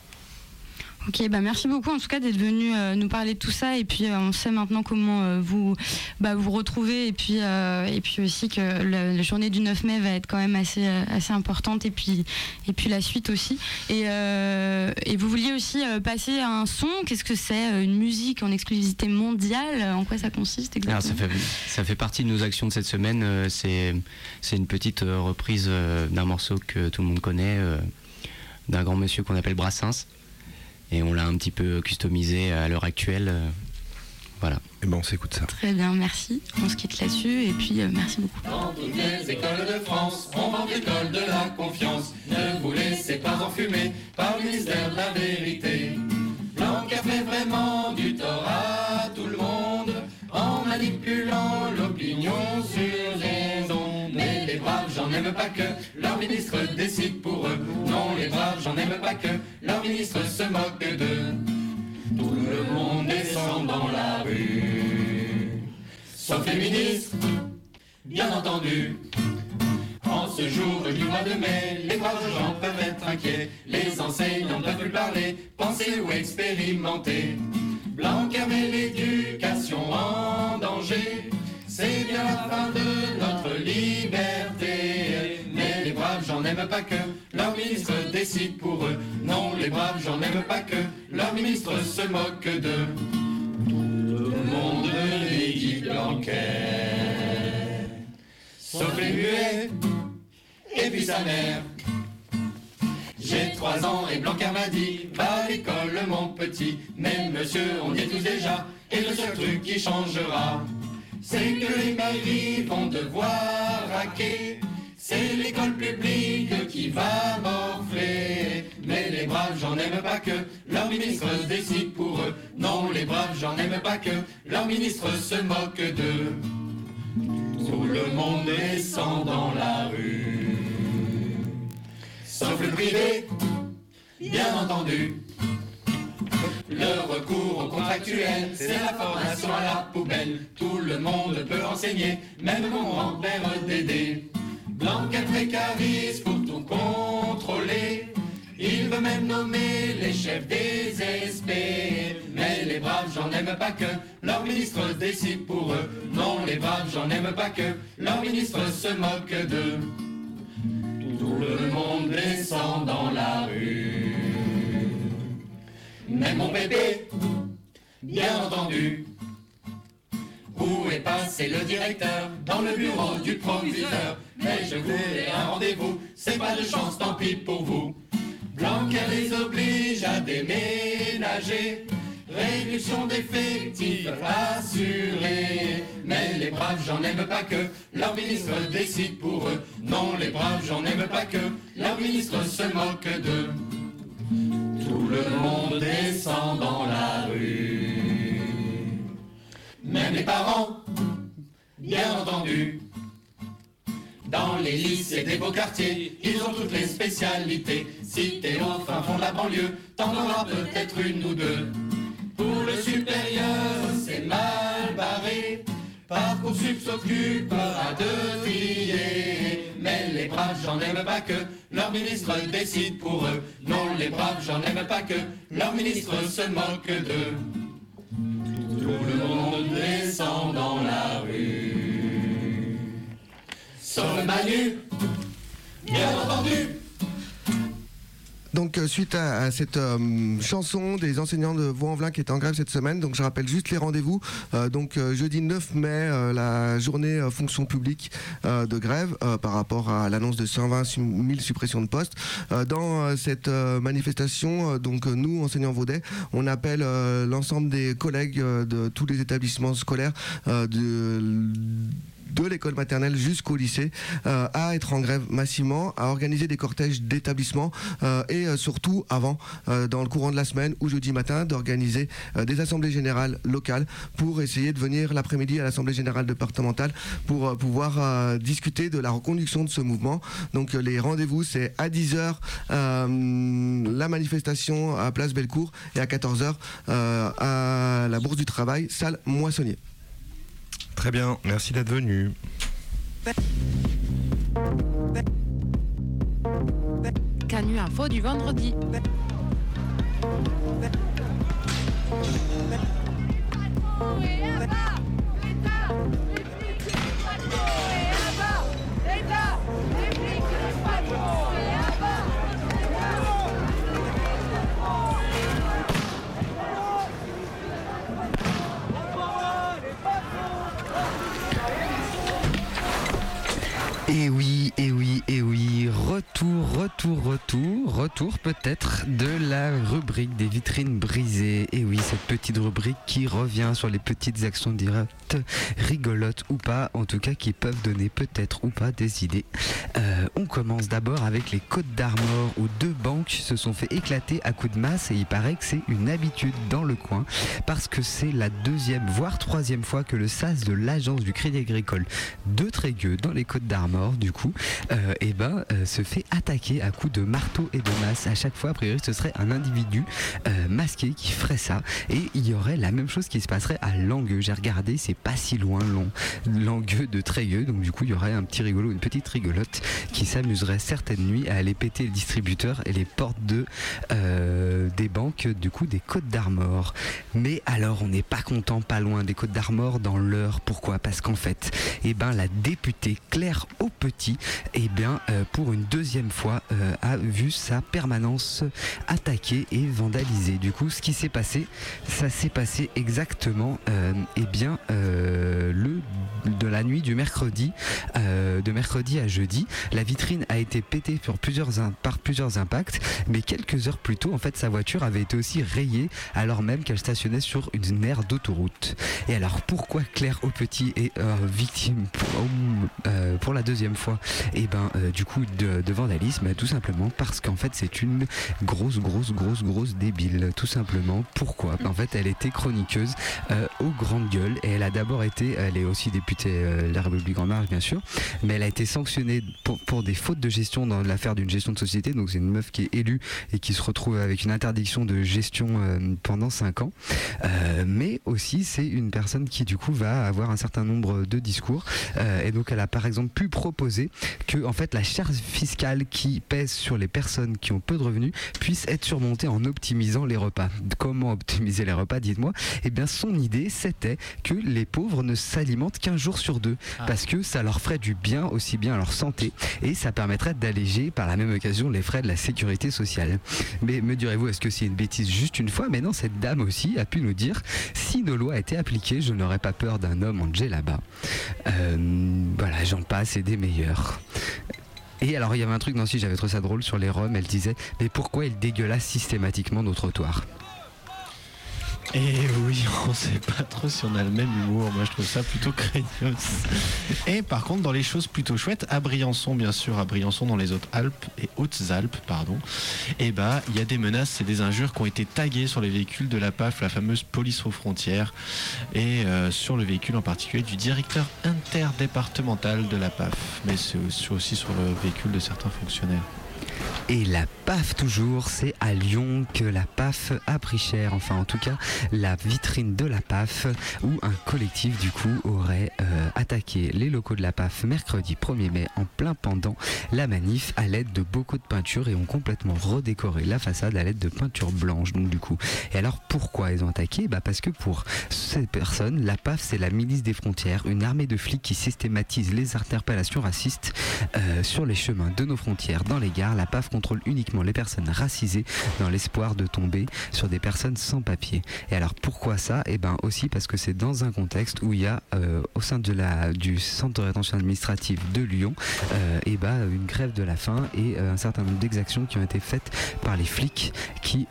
Ok, merci beaucoup en tout cas d'être venu nous parler de tout ça, et puis on sait maintenant comment vous retrouver, et puis aussi que la journée du 9 mai va être quand même assez importante, et puis la suite aussi. Et vous vouliez aussi passer un son. Qu'est-ce que c'est, une musique en exclusivité mondiale? En quoi ça consiste exactement? Alors, ça fait partie de nos actions de cette semaine. C'est une petite reprise d'un morceau que tout le monde connaît, d'un grand monsieur qu'on appelle Brassens. Et on l'a un petit peu customisé à l'heure actuelle. Voilà. Et on s'écoute ça. Très bien, merci. On se quitte là-dessus, et puis merci beaucoup. Dans toutes les écoles de France, on vend l'école de la confiance. Ne vous laissez pas enfumer par le ministère de la vérité. Blanquer fait vraiment du tort à tout le monde en manipulant l'opinion sur les ondes. Mais les braves, j'en aime pas que leur ministre décide pour eux. Non, les braves, j'en aime pas que leur ministre se moque d'eux. Tout le monde descend dans la rue, sauf les ministres, bien entendu. En ce jour du mois de mai, les braves gens peuvent être inquiets. Les enseignants ne peuvent plus parler, penser ou expérimenter. Blanquer met l'éducation en danger. C'est bien la fin de notre liberté. Mais les braves gens n'aiment pas que leur ministre décide pour eux. Non, les braves gens n'aiment pas que leur ministre se moque d'eux. Tout le monde les dit Blanquer, sauf les muets et puis sa mère. J'ai 3 ans et Blanquer m'a dit va à l'école mon petit. Mais monsieur, on y est tous déjà, et le seul truc qui changera, c'est que les mairies vont devoir hacker. C'est l'école publique qui va morfler. Mais les braves gens n'aiment pas que leur ministre décide pour eux. Non, les braves gens n'aiment pas que leur ministre se moque d'eux. Tout le monde descend dans la rue, sauf le privé, bien entendu. Le recours aux contrats actuelle, c'est la formation à la poubelle. Tout le monde peut enseigner, même mon grand-père Dédé. Blanquer précarise pour tout contrôler. Il veut même nommer les chefs des SP. Mais les braves, j'en aime pas que leur ministre décide pour eux. Non, les braves, j'en aime pas que leur ministre se moque d'eux. Tout le monde descend dans la rue. Même mon bébé, bien entendu. Où est passé le directeur? Dans le bureau du proviseur. Mais je voulais un rendez-vous, c'est pas de chance, tant pis pour vous. Blanquer les oblige à déménager. Réduction d'effectifs assurée. Mais les braves, j'en aime pas que leur ministre décide pour eux. Non, les braves, j'en aime pas que leur ministre se moque d'eux. Tout le monde descend dans la rue. Même les parents, bien entendu. Dans les lycées des beaux quartiers, ils ont toutes les spécialités. Si t'es au fin fond de la banlieue, t'en auras peut-être une ou deux. Pour le supérieur, c'est mal barré. Parcoursup s'occupera de trier. Mais les braves, j'en aime pas que leur ministre décide pour eux. Non, les braves, j'en aime pas que leur ministre se moque d'eux. Tout le monde descend dans la rue. Sauf Manu, bien entendu. Donc suite à cette chanson des enseignants de Vaux-en-Velin qui étaient en grève cette semaine, donc je rappelle juste les rendez-vous. Donc jeudi 9 mai, la journée fonction publique de grève par rapport à l'annonce de 120 000 suppressions de postes. Dans cette manifestation, donc nous enseignants vaudais, on appelle l'ensemble des collègues de tous les établissements scolaires de l'école maternelle jusqu'au lycée à être en grève massivement, à organiser des cortèges d'établissements et surtout avant, dans le courant de la semaine ou jeudi matin, d'organiser des assemblées générales locales pour essayer de venir l'après-midi à l'assemblée générale départementale pour pouvoir discuter de la reconduction de ce mouvement. Donc les rendez-vous, c'est à 10h la manifestation à Place Bellecour et à 14h à la Bourse du Travail, salle Moissonnier. Très bien, merci d'être venu. Canu Info du vendredi. Et oui, retour peut-être de la rubrique des vitrines brisées. Et oui, cette petite rubrique qui revient sur les petites actions directes, rigolotes ou pas, en tout cas qui peuvent donner peut-être ou pas des idées. On commence d'abord avec les Côtes d'Armor où 2 banques se sont fait éclater à coups de masse et il paraît que c'est une habitude dans le coin parce que c'est la 2e voire 3e fois que le SAS de l'agence du Crédit Agricole de Trégueux dans les Côtes d'Armor du coup se fait attaquer à coups de marteau et de masse. À chaque fois, a priori, ce serait un individu masqué qui ferait ça et il y aurait la même chose qui se passerait à Langueux. J'ai regardé, c'est pas si loin Langueux de Trégueux, donc du coup il y aurait un petit rigolo, une petite rigolote qui s'amuserait certaines nuits à aller péter les distributeurs et les portes des banques du coup des Côtes d'Armor. Mais alors on n'est pas content, pas loin des Côtes d'Armor dans l'Eure. Pourquoi? Parce qu'en fait, la députée Claire Aupetit, pour une 2e fois, a vu sa permanence attaquée et vandalisée. Du coup, ce qui s'est passé, ça s'est passé exactement de la nuit du mercredi, de mercredi à jeudi. La vitrine a été pétée par plusieurs impacts, mais quelques heures plus tôt, en fait, sa voiture avait été aussi rayée alors même qu'elle stationnait sur une aire d'autoroute. Et alors, pourquoi Claire Aupetit est victime pour la 2e fois du coup de vandalisme? Tout simplement parce qu'en fait c'est une grosse débile, tout simplement. Pourquoi? En fait elle était chroniqueuse aux grandes gueules. Et elle est aussi députée La République En Marche bien sûr, mais elle a été sanctionnée pour des fautes de gestion dans l'affaire d'une gestion de société. Donc c'est une meuf qui est élue et qui se retrouve avec une interdiction de gestion pendant 5 ans. Mais aussi c'est une personne qui du coup va avoir un certain nombre de discours. Et donc elle a par exemple pu proposer que en fait la charge fiscale qui pèse sur les personnes qui ont peu de revenus puisse être surmontée en optimisant les repas. Comment optimiser les repas, dites-moi? Eh bien son idée c'était que les pauvres ne s'alimentent qu'un jour sur 2 parce que ça leur ferait du bien aussi bien à leur santé et ça permettrait d'alléger par la même occasion les frais de la sécurité sociale. Mais me direz-vous, est-ce que c'est une bêtise juste une fois? Mais non, cette dame aussi a pu nous dire: si nos lois étaient appliquées, je n'aurais pas peur d'un homme en djellaba. Voilà, j'en passe et des meilleurs. Et alors il y avait un truc, Nancy, j'avais trouvé ça drôle sur les Roms, elle disait: mais pourquoi ils dégueulassent systématiquement nos trottoirs? Et oui, on ne sait pas trop si on a le même humour. Moi, je trouve ça plutôt craignos. Et par contre, dans les choses plutôt chouettes, à Briançon, bien sûr, à Briançon, dans les Hautes-Alpes, pardon, et bah, il y a des menaces et des injures qui ont été taguées sur les véhicules de la PAF, la fameuse police aux frontières, et sur le véhicule en particulier du directeur interdépartemental de la PAF, mais c'est aussi sur le véhicule de certains fonctionnaires. Et la PAF toujours, c'est à Lyon que la PAF a pris cher, enfin en tout cas la vitrine de la PAF, où un collectif du coup aurait attaqué les locaux de la PAF mercredi 1er mai en plein pendant la manif à l'aide de bocaux de peinture et ont complètement redécoré la façade à l'aide de peinture blanche donc du coup. Et alors pourquoi ils ont attaqué? Parce que pour ces personnes, la PAF c'est la milice des frontières, une armée de flics qui systématise les interpellations racistes sur les chemins de nos frontières, dans les gares. La PAF contrôle uniquement les personnes racisées dans l'espoir de tomber sur des personnes sans papier. Et alors pourquoi ça? Eh bien aussi parce que c'est dans un contexte où il y a au sein du centre de rétention administrative de Lyon une grève de la faim et un certain nombre d'exactions qui ont été faites par les flics qui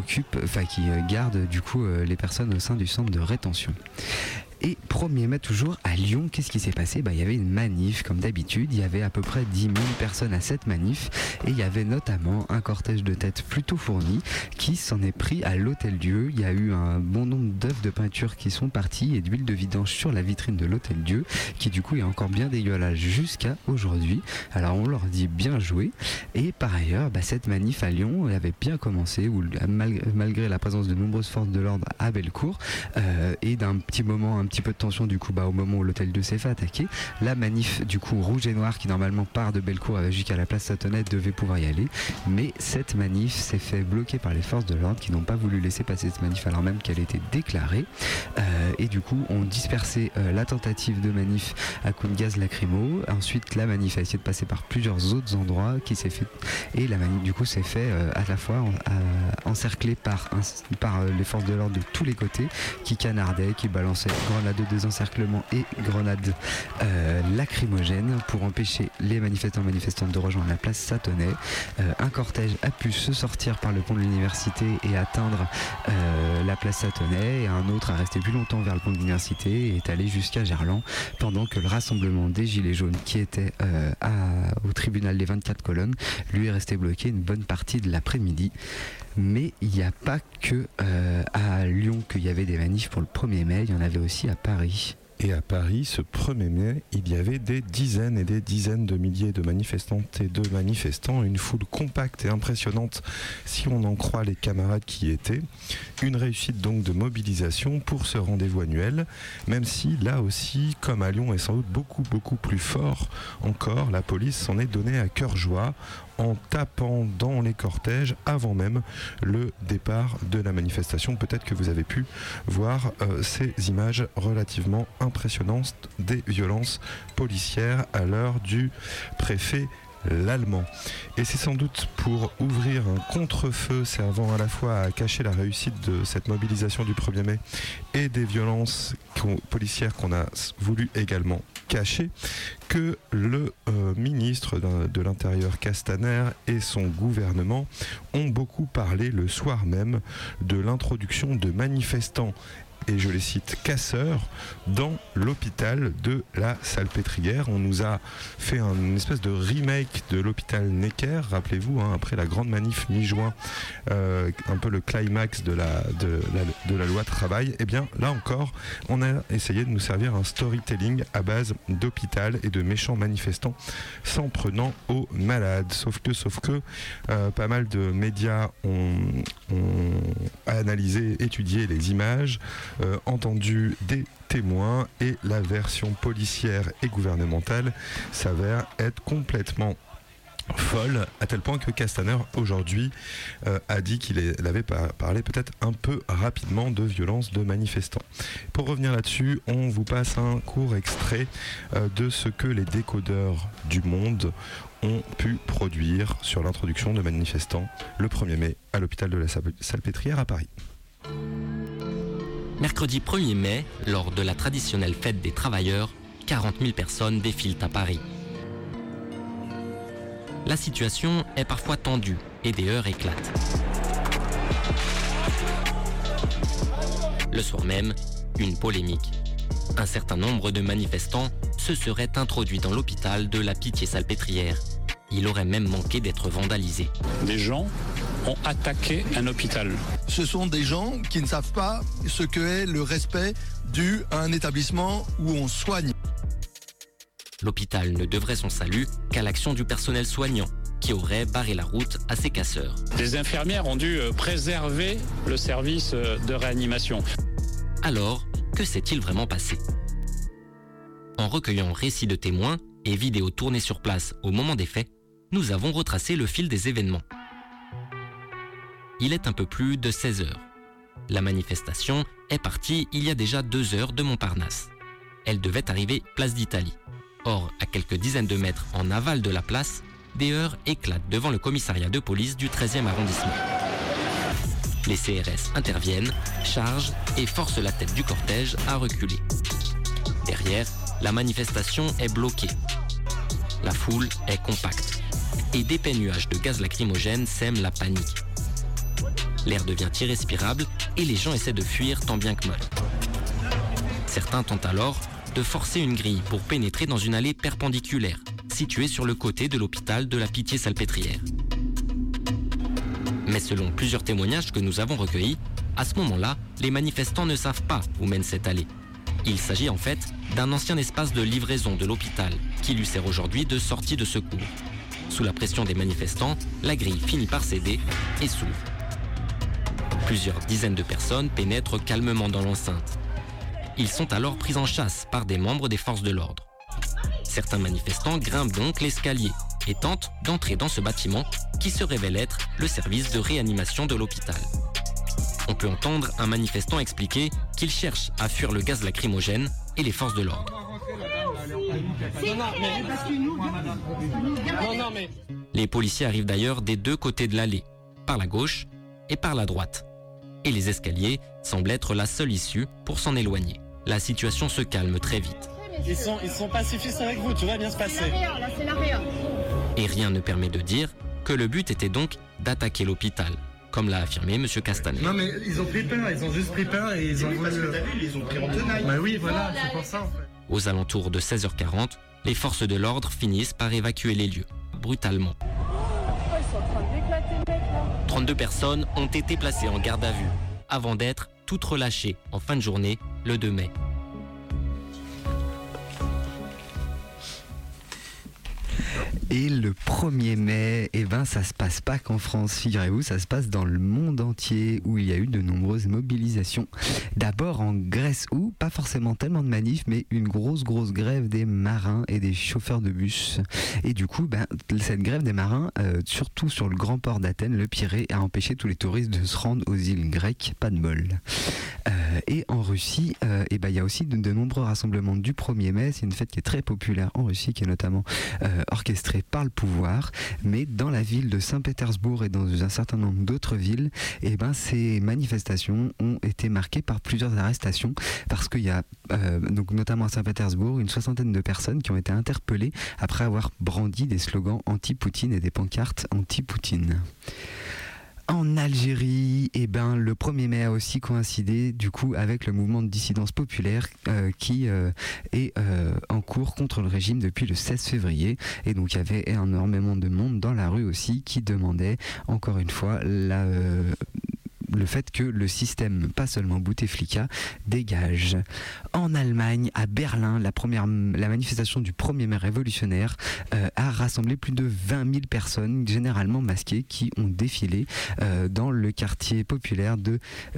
gardent du coup les personnes au sein du centre de rétention. Et 1er mai toujours à Lyon, qu'est-ce qui s'est passé? Il y avait une manif comme d'habitude, il y avait à peu près 10 000 personnes à cette manif et il y avait notamment un cortège de têtes plutôt fourni qui s'en est pris à l'Hôtel-Dieu. Il y a eu un bon nombre d'œuvres de peinture qui sont parties et d'huile de vidange sur la vitrine de l'Hôtel-Dieu qui du coup est encore bien dégueulasse jusqu'à aujourd'hui. Alors on leur dit bien joué. Et par ailleurs, cette manif à Lyon elle avait bien commencé où, malgré la présence de nombreuses forces de l'ordre à Bellecour et d'un petit peu de tension du coup au moment où l'Hôtel-Dieu s'est fait attaquer, la manif du coup rouge et noir qui normalement part de Bellecour jusqu'à la place Satonnet devait pouvoir y aller, mais cette manif s'est fait bloquer par les forces de l'ordre qui n'ont pas voulu laisser passer cette manif alors même qu'elle était déclarée et du coup ont dispersé la tentative de manif à coups de gaz lacrymo. Ensuite la manif a essayé de passer par plusieurs autres endroits qui s'est fait et la manif du coup s'est fait à la fois encerclée par les forces de l'ordre de tous les côtés qui canardaient, qui balançaient grenades de désencerclement et grenades lacrymogènes pour empêcher les manifestantes de rejoindre la place Satonnet. Un cortège a pu se sortir par le pont de l'université et atteindre la place Satonnet et un autre a resté plus longtemps vers le pont de l'université et est allé jusqu'à Gerland pendant que le rassemblement des Gilets jaunes qui était au tribunal des 24 colonnes lui est resté bloqué une bonne partie de l'après-midi. Mais il n'y a pas que à Lyon qu'il y avait des manifs pour le 1er mai, il y en avait aussi à Paris. Et à Paris, ce 1er mai, il y avait des dizaines et des dizaines de milliers de manifestantes et de manifestants, une foule compacte et impressionnante si on en croit les camarades qui y étaient. Une réussite donc de mobilisation pour ce rendez-vous annuel, même si là aussi, comme à Lyon et sans doute beaucoup plus fort encore, la police s'en est donnée à cœur joie en tapant dans les cortèges avant même le départ de la manifestation. Peut-être que vous avez pu voir ces images relativement impressionnantes des violences policières à l'heure du préfet l'Allemand. Et c'est sans doute pour ouvrir un contre-feu servant à la fois à cacher la réussite de cette mobilisation du 1er mai et des violences policières qu'on a voulu également cacher que le ministre de l'Intérieur Castaner et son gouvernement ont beaucoup parlé le soir même de l'introduction de manifestants et je les cite, casseurs dans l'hôpital de la Salpêtrière. On nous a fait une espèce de remake de l'hôpital Necker, rappelez-vous, après la grande manif mi-juin, un peu le climax de la loi travail. Et bien là encore, on a essayé de nous servir un storytelling à base d'hôpital et de méchants manifestants s'en prenant aux malades. Sauf que pas mal de médias ont analysé, étudié les images, entendu des témoins, et la version policière et gouvernementale s'avère être complètement folle, à tel point que Castaner aujourd'hui a dit qu'il avait parlé peut-être un peu rapidement de violence de manifestants. Pour revenir là-dessus, on vous passe un court extrait de ce que les décodeurs du Monde ont pu produire sur l'introduction de manifestants le 1er mai à l'hôpital de la Salpêtrière à Paris. Mercredi 1er mai, lors de la traditionnelle fête des travailleurs, 40 000 personnes défilent à Paris. La situation est parfois tendue et des heurts éclatent. Le soir même, une polémique. Un certain nombre de manifestants se seraient introduits dans l'hôpital de la Pitié-Salpêtrière. Il aurait même manqué d'être vandalisé. Des gens ont attaqué un hôpital. Ce sont des gens qui ne savent pas ce qu'est le respect dû à un établissement où on soigne. L'hôpital ne devrait son salut qu'à l'action du personnel soignant, qui aurait barré la route à ces casseurs. Des infirmières ont dû préserver le service de réanimation. Alors, que s'est-il vraiment passé ? En recueillant récits de témoins et vidéos tournées sur place au moment des faits, nous avons retracé le fil des événements. Il est un peu plus de 16 heures. La manifestation est partie il y a déjà 2 heures de Montparnasse. Elle devait arriver place d'Italie. Or, à quelques dizaines de mètres en aval de la place, des heurts éclatent devant le commissariat de police du 13e arrondissement. Les CRS interviennent, chargent et forcent la tête du cortège à reculer. Derrière, la manifestation est bloquée. La foule est compacte et d'épais nuages de gaz lacrymogène sèment la panique. L'air devient irrespirable et les gens essaient de fuir tant bien que mal. Certains tentent alors de forcer une grille pour pénétrer dans une allée perpendiculaire, située sur le côté de l'hôpital de la Pitié-Salpêtrière. Mais selon plusieurs témoignages que nous avons recueillis, à ce moment-là, les manifestants ne savent pas où mène cette allée. Il s'agit en fait d'un ancien espace de livraison de l'hôpital qui lui sert aujourd'hui de sortie de secours. Sous la pression des manifestants, la grille finit par céder et s'ouvre. Plusieurs dizaines de personnes pénètrent calmement dans l'enceinte. Ils sont alors pris en chasse par des membres des forces de l'ordre. Certains manifestants grimpent donc l'escalier et tentent d'entrer dans ce bâtiment qui se révèle être le service de réanimation de l'hôpital. On peut entendre un manifestant expliquer qu'il cherche à fuir le gaz lacrymogène et les forces de l'ordre. Les policiers arrivent d'ailleurs des deux côtés de l'allée, par la gauche et par la droite. Et les escaliers semblent être la seule issue pour s'en éloigner. La situation se calme très vite. Ils sont pacifistes avec vous, tout va bien se passer. Et rien ne permet de dire que le but était donc d'attaquer l'hôpital, comme l'a affirmé M. Castaner. Non mais ils ont pris peur, ils ont juste pris peur et ils ont voulu... ils ont pris en tenaille. Bah oui, voilà, c'est pour ça en fait. Aux alentours de 16h40, les forces de l'ordre finissent par évacuer les lieux, brutalement. Ils sont en train d'éclater le mec là. 32 personnes ont été placées en garde à vue, avant d'être toutes relâchées en fin de journée, le 2 mai. Et le 1er mai, ça se passe pas qu'en France, figurez-vous, ça se passe dans le monde entier où il y a eu de nombreuses mobilisations. D'abord en Grèce où, pas forcément tellement de manifs, mais une grosse grève des marins et des chauffeurs de bus. Et du coup, cette grève des marins, surtout sur le grand port d'Athènes, le Pirée, a empêché tous les touristes de se rendre aux îles grecques, pas de bol. Et en Russie, il y a aussi de nombreux rassemblements du 1er mai. C'est une fête qui est très populaire en Russie, qui est notamment orchestrée par le pouvoir. Mais dans la ville de Saint-Pétersbourg et dans un certain nombre d'autres villes, ces manifestations ont été marquées par plusieurs arrestations, parce qu'il y a, donc notamment à Saint-Pétersbourg, une 60aine de personnes qui ont été interpellées après avoir brandi des slogans anti-Poutine et des pancartes anti-Poutine. En Algérie, le 1er mai a aussi coïncidé du coup avec le mouvement de dissidence populaire qui est en cours contre le régime depuis le 16 février. Et donc il y avait énormément de monde dans la rue aussi qui demandait encore une fois le fait que le système, pas seulement Bouteflika, dégage. En Allemagne, à Berlin, la manifestation du 1er mai révolutionnaire a rassemblé plus de 20 000 personnes, généralement masquées, qui ont défilé dans le quartier populaire de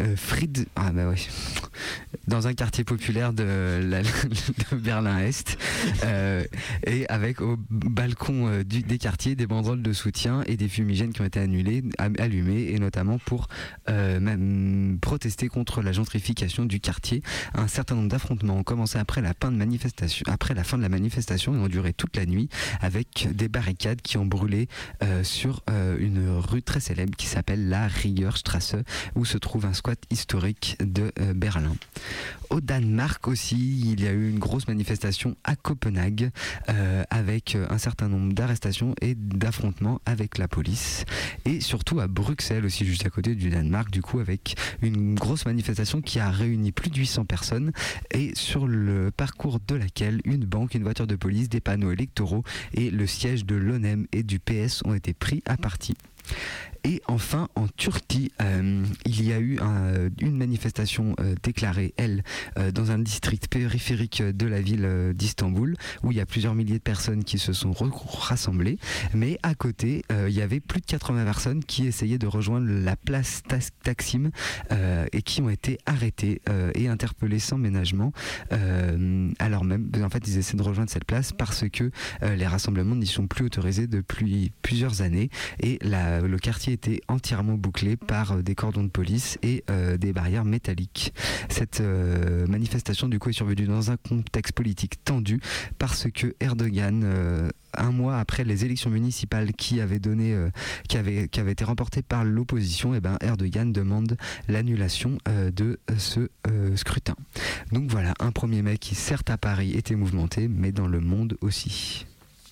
dans un quartier populaire de Berlin-Est, et avec au balcon des quartiers des banderoles de soutien et des fumigènes qui ont été allumés, et notamment pour même protester contre la gentrification du quartier. Un certain nombre d'affrontements ont commencé après la fin de la manifestation et ont duré toute la nuit, avec des barricades qui ont brûlé sur une rue très célèbre qui s'appelle la Riegerstrasse, où se trouve un squat historique de Berlin. Au Danemark aussi, il y a eu une grosse manifestation à Copenhague avec un certain nombre d'arrestations et d'affrontements avec la police, et surtout à Bruxelles aussi, juste à côté du Danemark, du coup, avec une grosse manifestation qui a réuni plus de 800 personnes, et sur le parcours de laquelle une banque, une voiture de police, des panneaux électoraux et le siège de l'ONEM et du PS ont été pris à partie. Et enfin, en Turquie, il y a eu une manifestation déclarée, dans un district périphérique de la ville d'Istanbul, où il y a plusieurs milliers de personnes qui se sont rassemblées. Mais à côté, il y avait plus de 80 personnes qui essayaient de rejoindre la place Taksim et qui ont été arrêtées et interpellées sans ménagement. Alors même, en fait, ils essaient de rejoindre cette place parce que les rassemblements n'y sont plus autorisés depuis plusieurs années, et le quartier était entièrement bouclé par des cordons de police et des barrières métalliques. Cette manifestation du coup est survenue dans un contexte politique tendu parce que Erdogan, un mois après les élections municipales qui avaient été remportées par l'opposition, Erdogan demande l'annulation de ce scrutin. Donc voilà, un 1er mai qui certes à Paris était mouvementé, mais dans le monde aussi.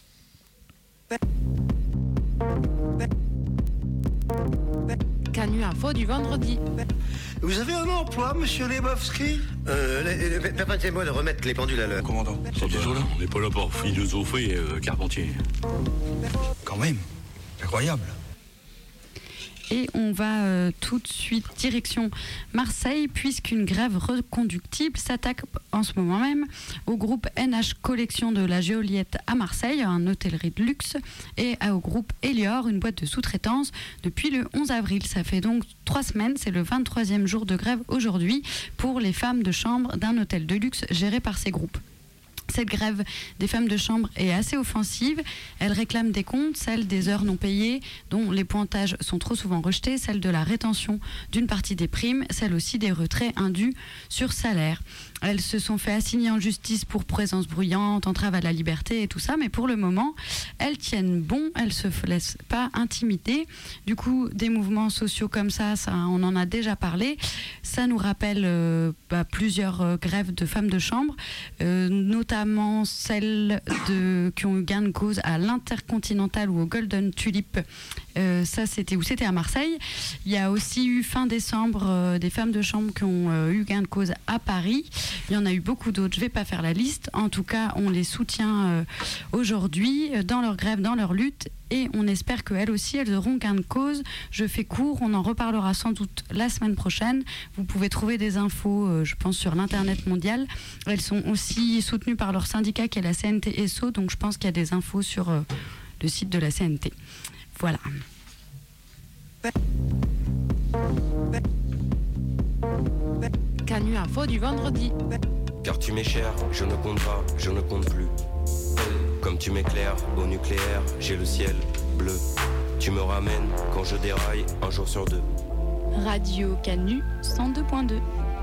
Canu Info du vendredi. Vous avez un emploi, monsieur Lebowski? Permettez-moi de remettre les pendules à l'heure. Commandant, c'est désolé, on n'est pas là pour philosopher, Carpentier. Quand même, incroyable. Et on va tout de suite direction Marseille, puisqu'une grève reconductible s'attaque en ce moment même au groupe NH Collection de la Joliette à Marseille, un hôtellerie de luxe, et au groupe Elior, une boîte de sous-traitance, depuis le 11 avril. Ça fait donc 3 semaines, c'est le 23e jour de grève aujourd'hui pour les femmes de chambre d'un hôtel de luxe géré par ces groupes. Cette grève des femmes de chambre est assez offensive. Elle réclame des comptes, celle des heures non payées, dont les pointages sont trop souvent rejetés, celle de la rétention d'une partie des primes, celle aussi des retraits indus sur salaire. Elles se sont fait assigner en justice pour présence bruyante, entrave à la liberté et tout ça, mais pour le moment, elles tiennent bon, elles ne se laissent pas intimider. Du coup, des mouvements sociaux comme ça, on en a déjà parlé. Ça nous rappelle plusieurs grèves de femmes de chambre, notamment celles qui ont eu gain de cause à l'Intercontinental ou au Golden Tulip. Ça, c'était à Marseille. Il y a aussi eu fin décembre des femmes de chambre qui ont eu gain de cause à Paris. Il y en a eu beaucoup d'autres, je ne vais pas faire la liste. En tout cas, on les soutient aujourd'hui dans leur grève, dans leur lutte, et on espère qu'elles aussi, elles auront gain de cause. Je fais court, on en reparlera sans doute la semaine prochaine. Vous pouvez trouver des infos, je pense, sur l'Internet mondial. Elles sont aussi soutenues par leur syndicat qui est la CNT-SO, donc je pense qu'il y a des infos sur le site de la CNT. Voilà. Canu Info du vendredi. Car tu m'es cher, je ne compte pas, je ne compte plus. Comme tu m'éclaires au nucléaire, j'ai le ciel bleu. Tu me ramènes quand je déraille, un jour sur 2. Radio Canu 102.2.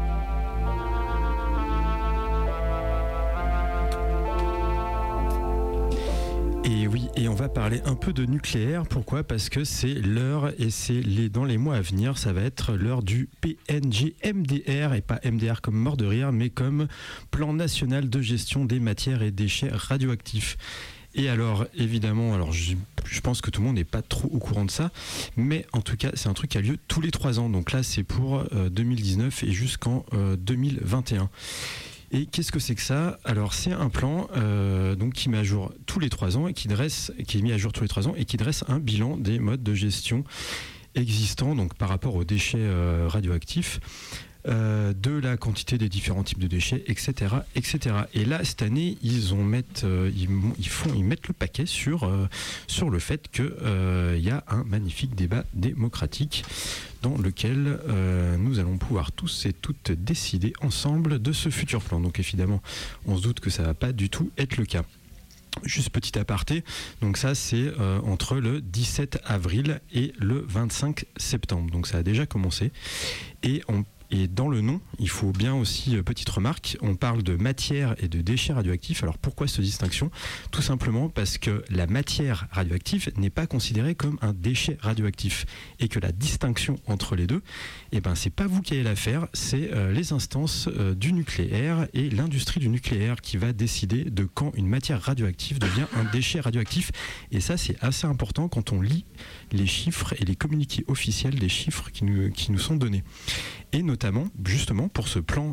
Et oui, et on va parler un peu de nucléaire. Pourquoi ? Parce que c'est l'heure, et dans les mois à venir, ça va être l'heure du PNG MDR, et pas MDR comme mort de rire, mais comme plan national de gestion des matières et déchets radioactifs. Et alors, évidemment, je pense que tout le monde n'est pas trop au courant de ça, mais en tout cas, c'est un truc qui a lieu tous les 3 ans. Donc là, c'est pour 2019 et jusqu'en 2021. Et qu'est-ce que c'est que ça ? Alors c'est un plan donc qui met à jour tous les 3 ans et qui est mis à jour tous les 3 ans et qui dresse un bilan des modes de gestion existants donc par rapport aux déchets radioactifs. De la quantité des différents types de déchets, etc., etc. Et là, cette année, ils mettent le paquet sur le fait qu'il y a un magnifique débat démocratique dans lequel nous allons pouvoir tous et toutes décider ensemble de ce futur plan. Donc évidemment, on se doute que ça ne va pas du tout être le cas. Juste petit aparté, donc ça c'est entre le 17 avril et le 25 septembre. Donc ça a déjà commencé. Et dans le nom, il faut bien aussi, petite remarque, on parle de matière et de déchets radioactifs. Alors pourquoi cette distinction ? Tout simplement parce que la matière radioactive n'est pas considérée comme un déchet radioactif. Et que la distinction entre les deux, c'est pas vous qui allez la faire, c'est les instances du nucléaire et l'industrie du nucléaire qui va décider de quand une matière radioactive devient un déchet radioactif. Et ça, c'est assez important quand on lit les chiffres et les communiqués officiels des chiffres qui nous sont donnés. Et notamment, justement, pour ce plan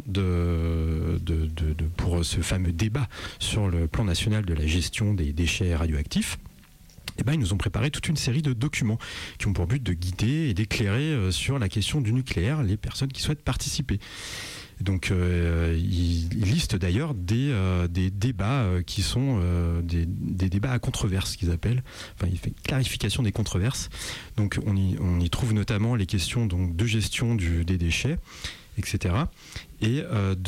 pour ce fameux débat sur le plan national de la gestion des déchets radioactifs, ils nous ont préparé toute une série de documents qui ont pour but de guider et d'éclairer sur la question du nucléaire les personnes qui souhaitent participer. Donc il liste d'ailleurs des débats qui sont des débats à controverse qu'ils appellent. Enfin, il fait une clarification des controverses. Donc on y trouve notamment les questions donc, de gestion des déchets, etc. et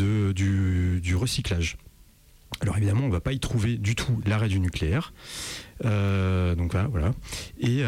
du recyclage. Alors évidemment, on ne va pas y trouver du tout l'arrêt du nucléaire. Donc voilà. Et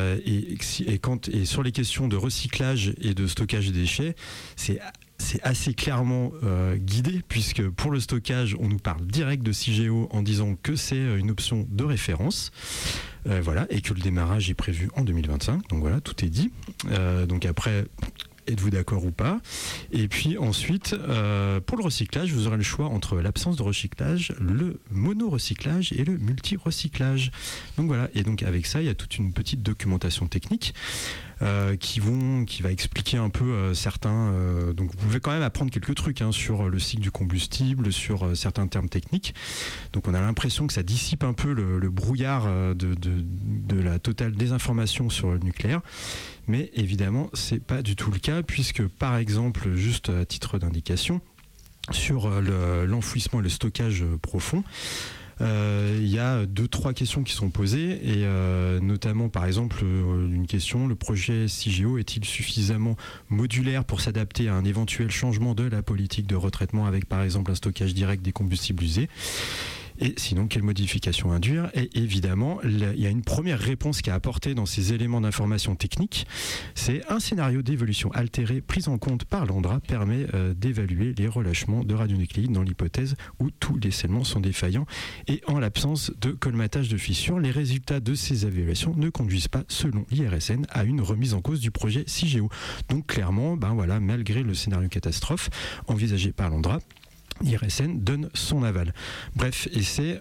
sur les questions de recyclage et de stockage des déchets, c'est assez clairement guidé, puisque pour le stockage, on nous parle direct de CIGEO en disant que c'est une option de référence. Et que le démarrage est prévu en 2025. Donc voilà, tout est dit. Donc après, êtes-vous d'accord ou pas ? Et puis ensuite, pour le recyclage, vous aurez le choix entre l'absence de recyclage, le mono-recyclage et le multi-recyclage. Donc voilà, et donc avec ça, il y a toute une petite documentation technique qui va expliquer un peu certains... donc vous pouvez quand même apprendre quelques trucs sur le cycle du combustible, sur certains termes techniques. Donc on a l'impression que ça dissipe un peu le brouillard de la totale désinformation sur le nucléaire. Mais évidemment, c'est pas du tout le cas, puisque par exemple, juste à titre d'indication, sur l'enfouissement et le stockage profond, il y a 2-3 questions qui sont posées, et notamment par exemple une question: le projet CIGEO est-il suffisamment modulaire pour s'adapter à un éventuel changement de la politique de retraitement avec par exemple un stockage direct des combustibles usés? Et sinon, quelles modifications induire? Et évidemment, il y a une première réponse qui est apportée dans ces éléments d'information technique. C'est un scénario d'évolution altérée pris en compte par l'ANDRA permet d'évaluer les relâchements de radionucléides dans l'hypothèse où tous les scellements sont défaillants. Et en l'absence de colmatage de fissures, les résultats de ces évaluations ne conduisent pas, selon l'IRSN, à une remise en cause du projet CIGEO. Donc clairement, malgré le scénario catastrophe envisagé par l'ANDRA, l'IRSN donne son aval. Bref, et c'est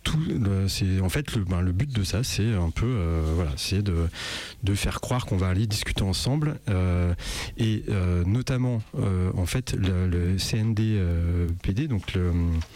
en fait le but de ça, c'est un peu c'est de faire croire qu'on va aller discuter ensemble et notamment en fait le CNDPD, donc le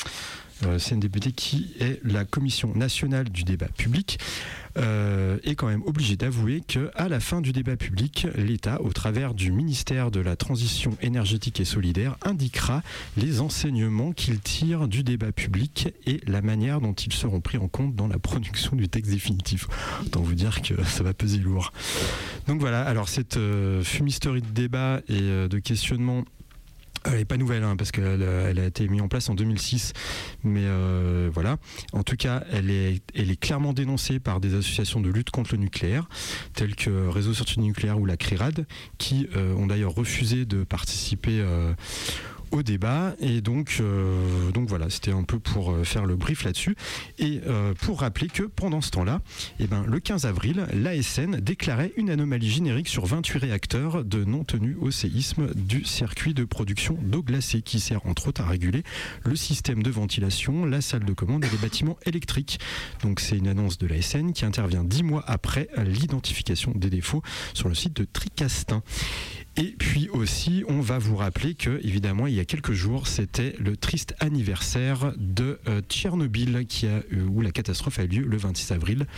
CNDPD qui est la Commission nationale du débat public, est quand même obligé d'avouer qu'à la fin du débat public, l'État, au travers du ministère de la Transition énergétique et solidaire, indiquera les enseignements qu'il tire du débat public et la manière dont ils seront pris en compte dans la production du texte définitif. Autant vous dire que ça va peser lourd. Donc voilà, alors cette fumisterie de débat et de questionnement, elle n'est pas nouvelle, parce qu'elle a été mise en place en 2006, mais voilà. En tout cas, elle est clairement dénoncée par des associations de lutte contre le nucléaire, telles que Réseau Sortie Nucléaire ou la CRIRAD, qui ont d'ailleurs refusé de participer au débat. Et donc voilà, c'était un peu pour faire le brief là-dessus. Et pour rappeler que pendant ce temps-là, le 15 avril, l'ASN déclarait une anomalie générique sur 28 réacteurs de non-tenue au séisme du circuit de production d'eau glacée qui sert entre autres à réguler le système de ventilation, la salle de commande et les bâtiments électriques. Donc c'est une annonce de l'ASN qui intervient 10 mois après l'identification des défauts sur le site de Tricastin. Et puis aussi, on va vous rappeler que, évidemment, il y a quelques jours, c'était le triste anniversaire de Tchernobyl, où la catastrophe a eu lieu le 26 avril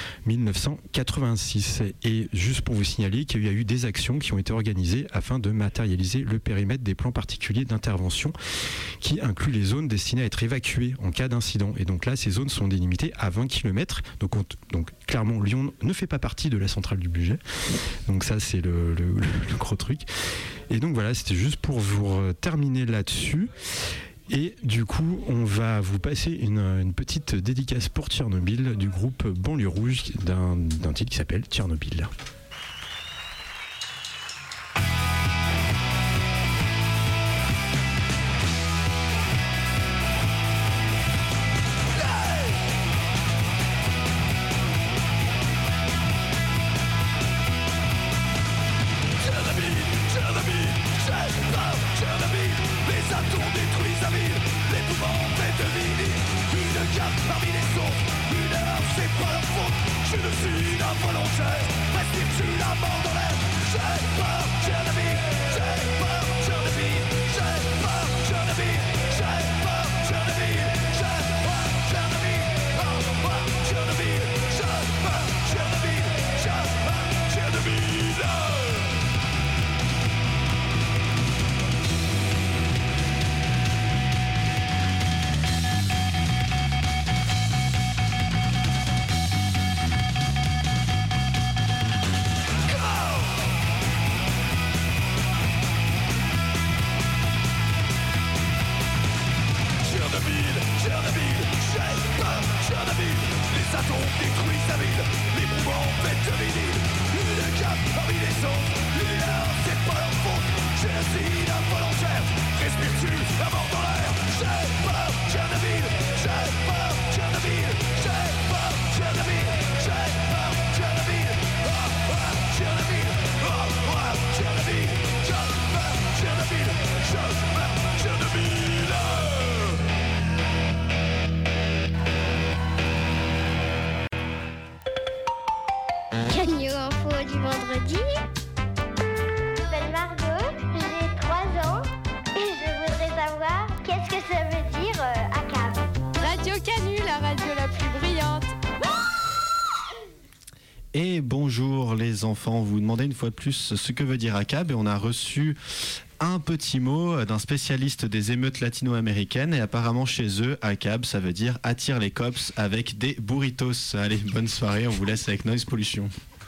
1986. Et juste pour vous signaler qu'il y a eu des actions qui ont été organisées afin de matérialiser le périmètre des plans particuliers d'intervention qui incluent les zones destinées à être évacuées en cas d'incident. Et donc là, ces zones sont délimitées à 20 km. Donc clairement, Lyon ne fait pas partie de la centrale du budget. Donc ça, c'est le gros truc. Et donc voilà, c'était juste pour vous terminer là-dessus. Et du coup, on va vous passer une petite dédicace pour Tchernobyl du groupe Banlieue Rouge d'un titre qui s'appelle Tchernobyl. Et bonjour les enfants, vous demandez une fois de plus ce que veut dire ACAB et on a reçu un petit mot d'un spécialiste des émeutes latino-américaines et apparemment chez eux, ACAB ça veut dire attire les cops avec des burritos. Allez, bonne soirée, on vous laisse avec Noise Pollution.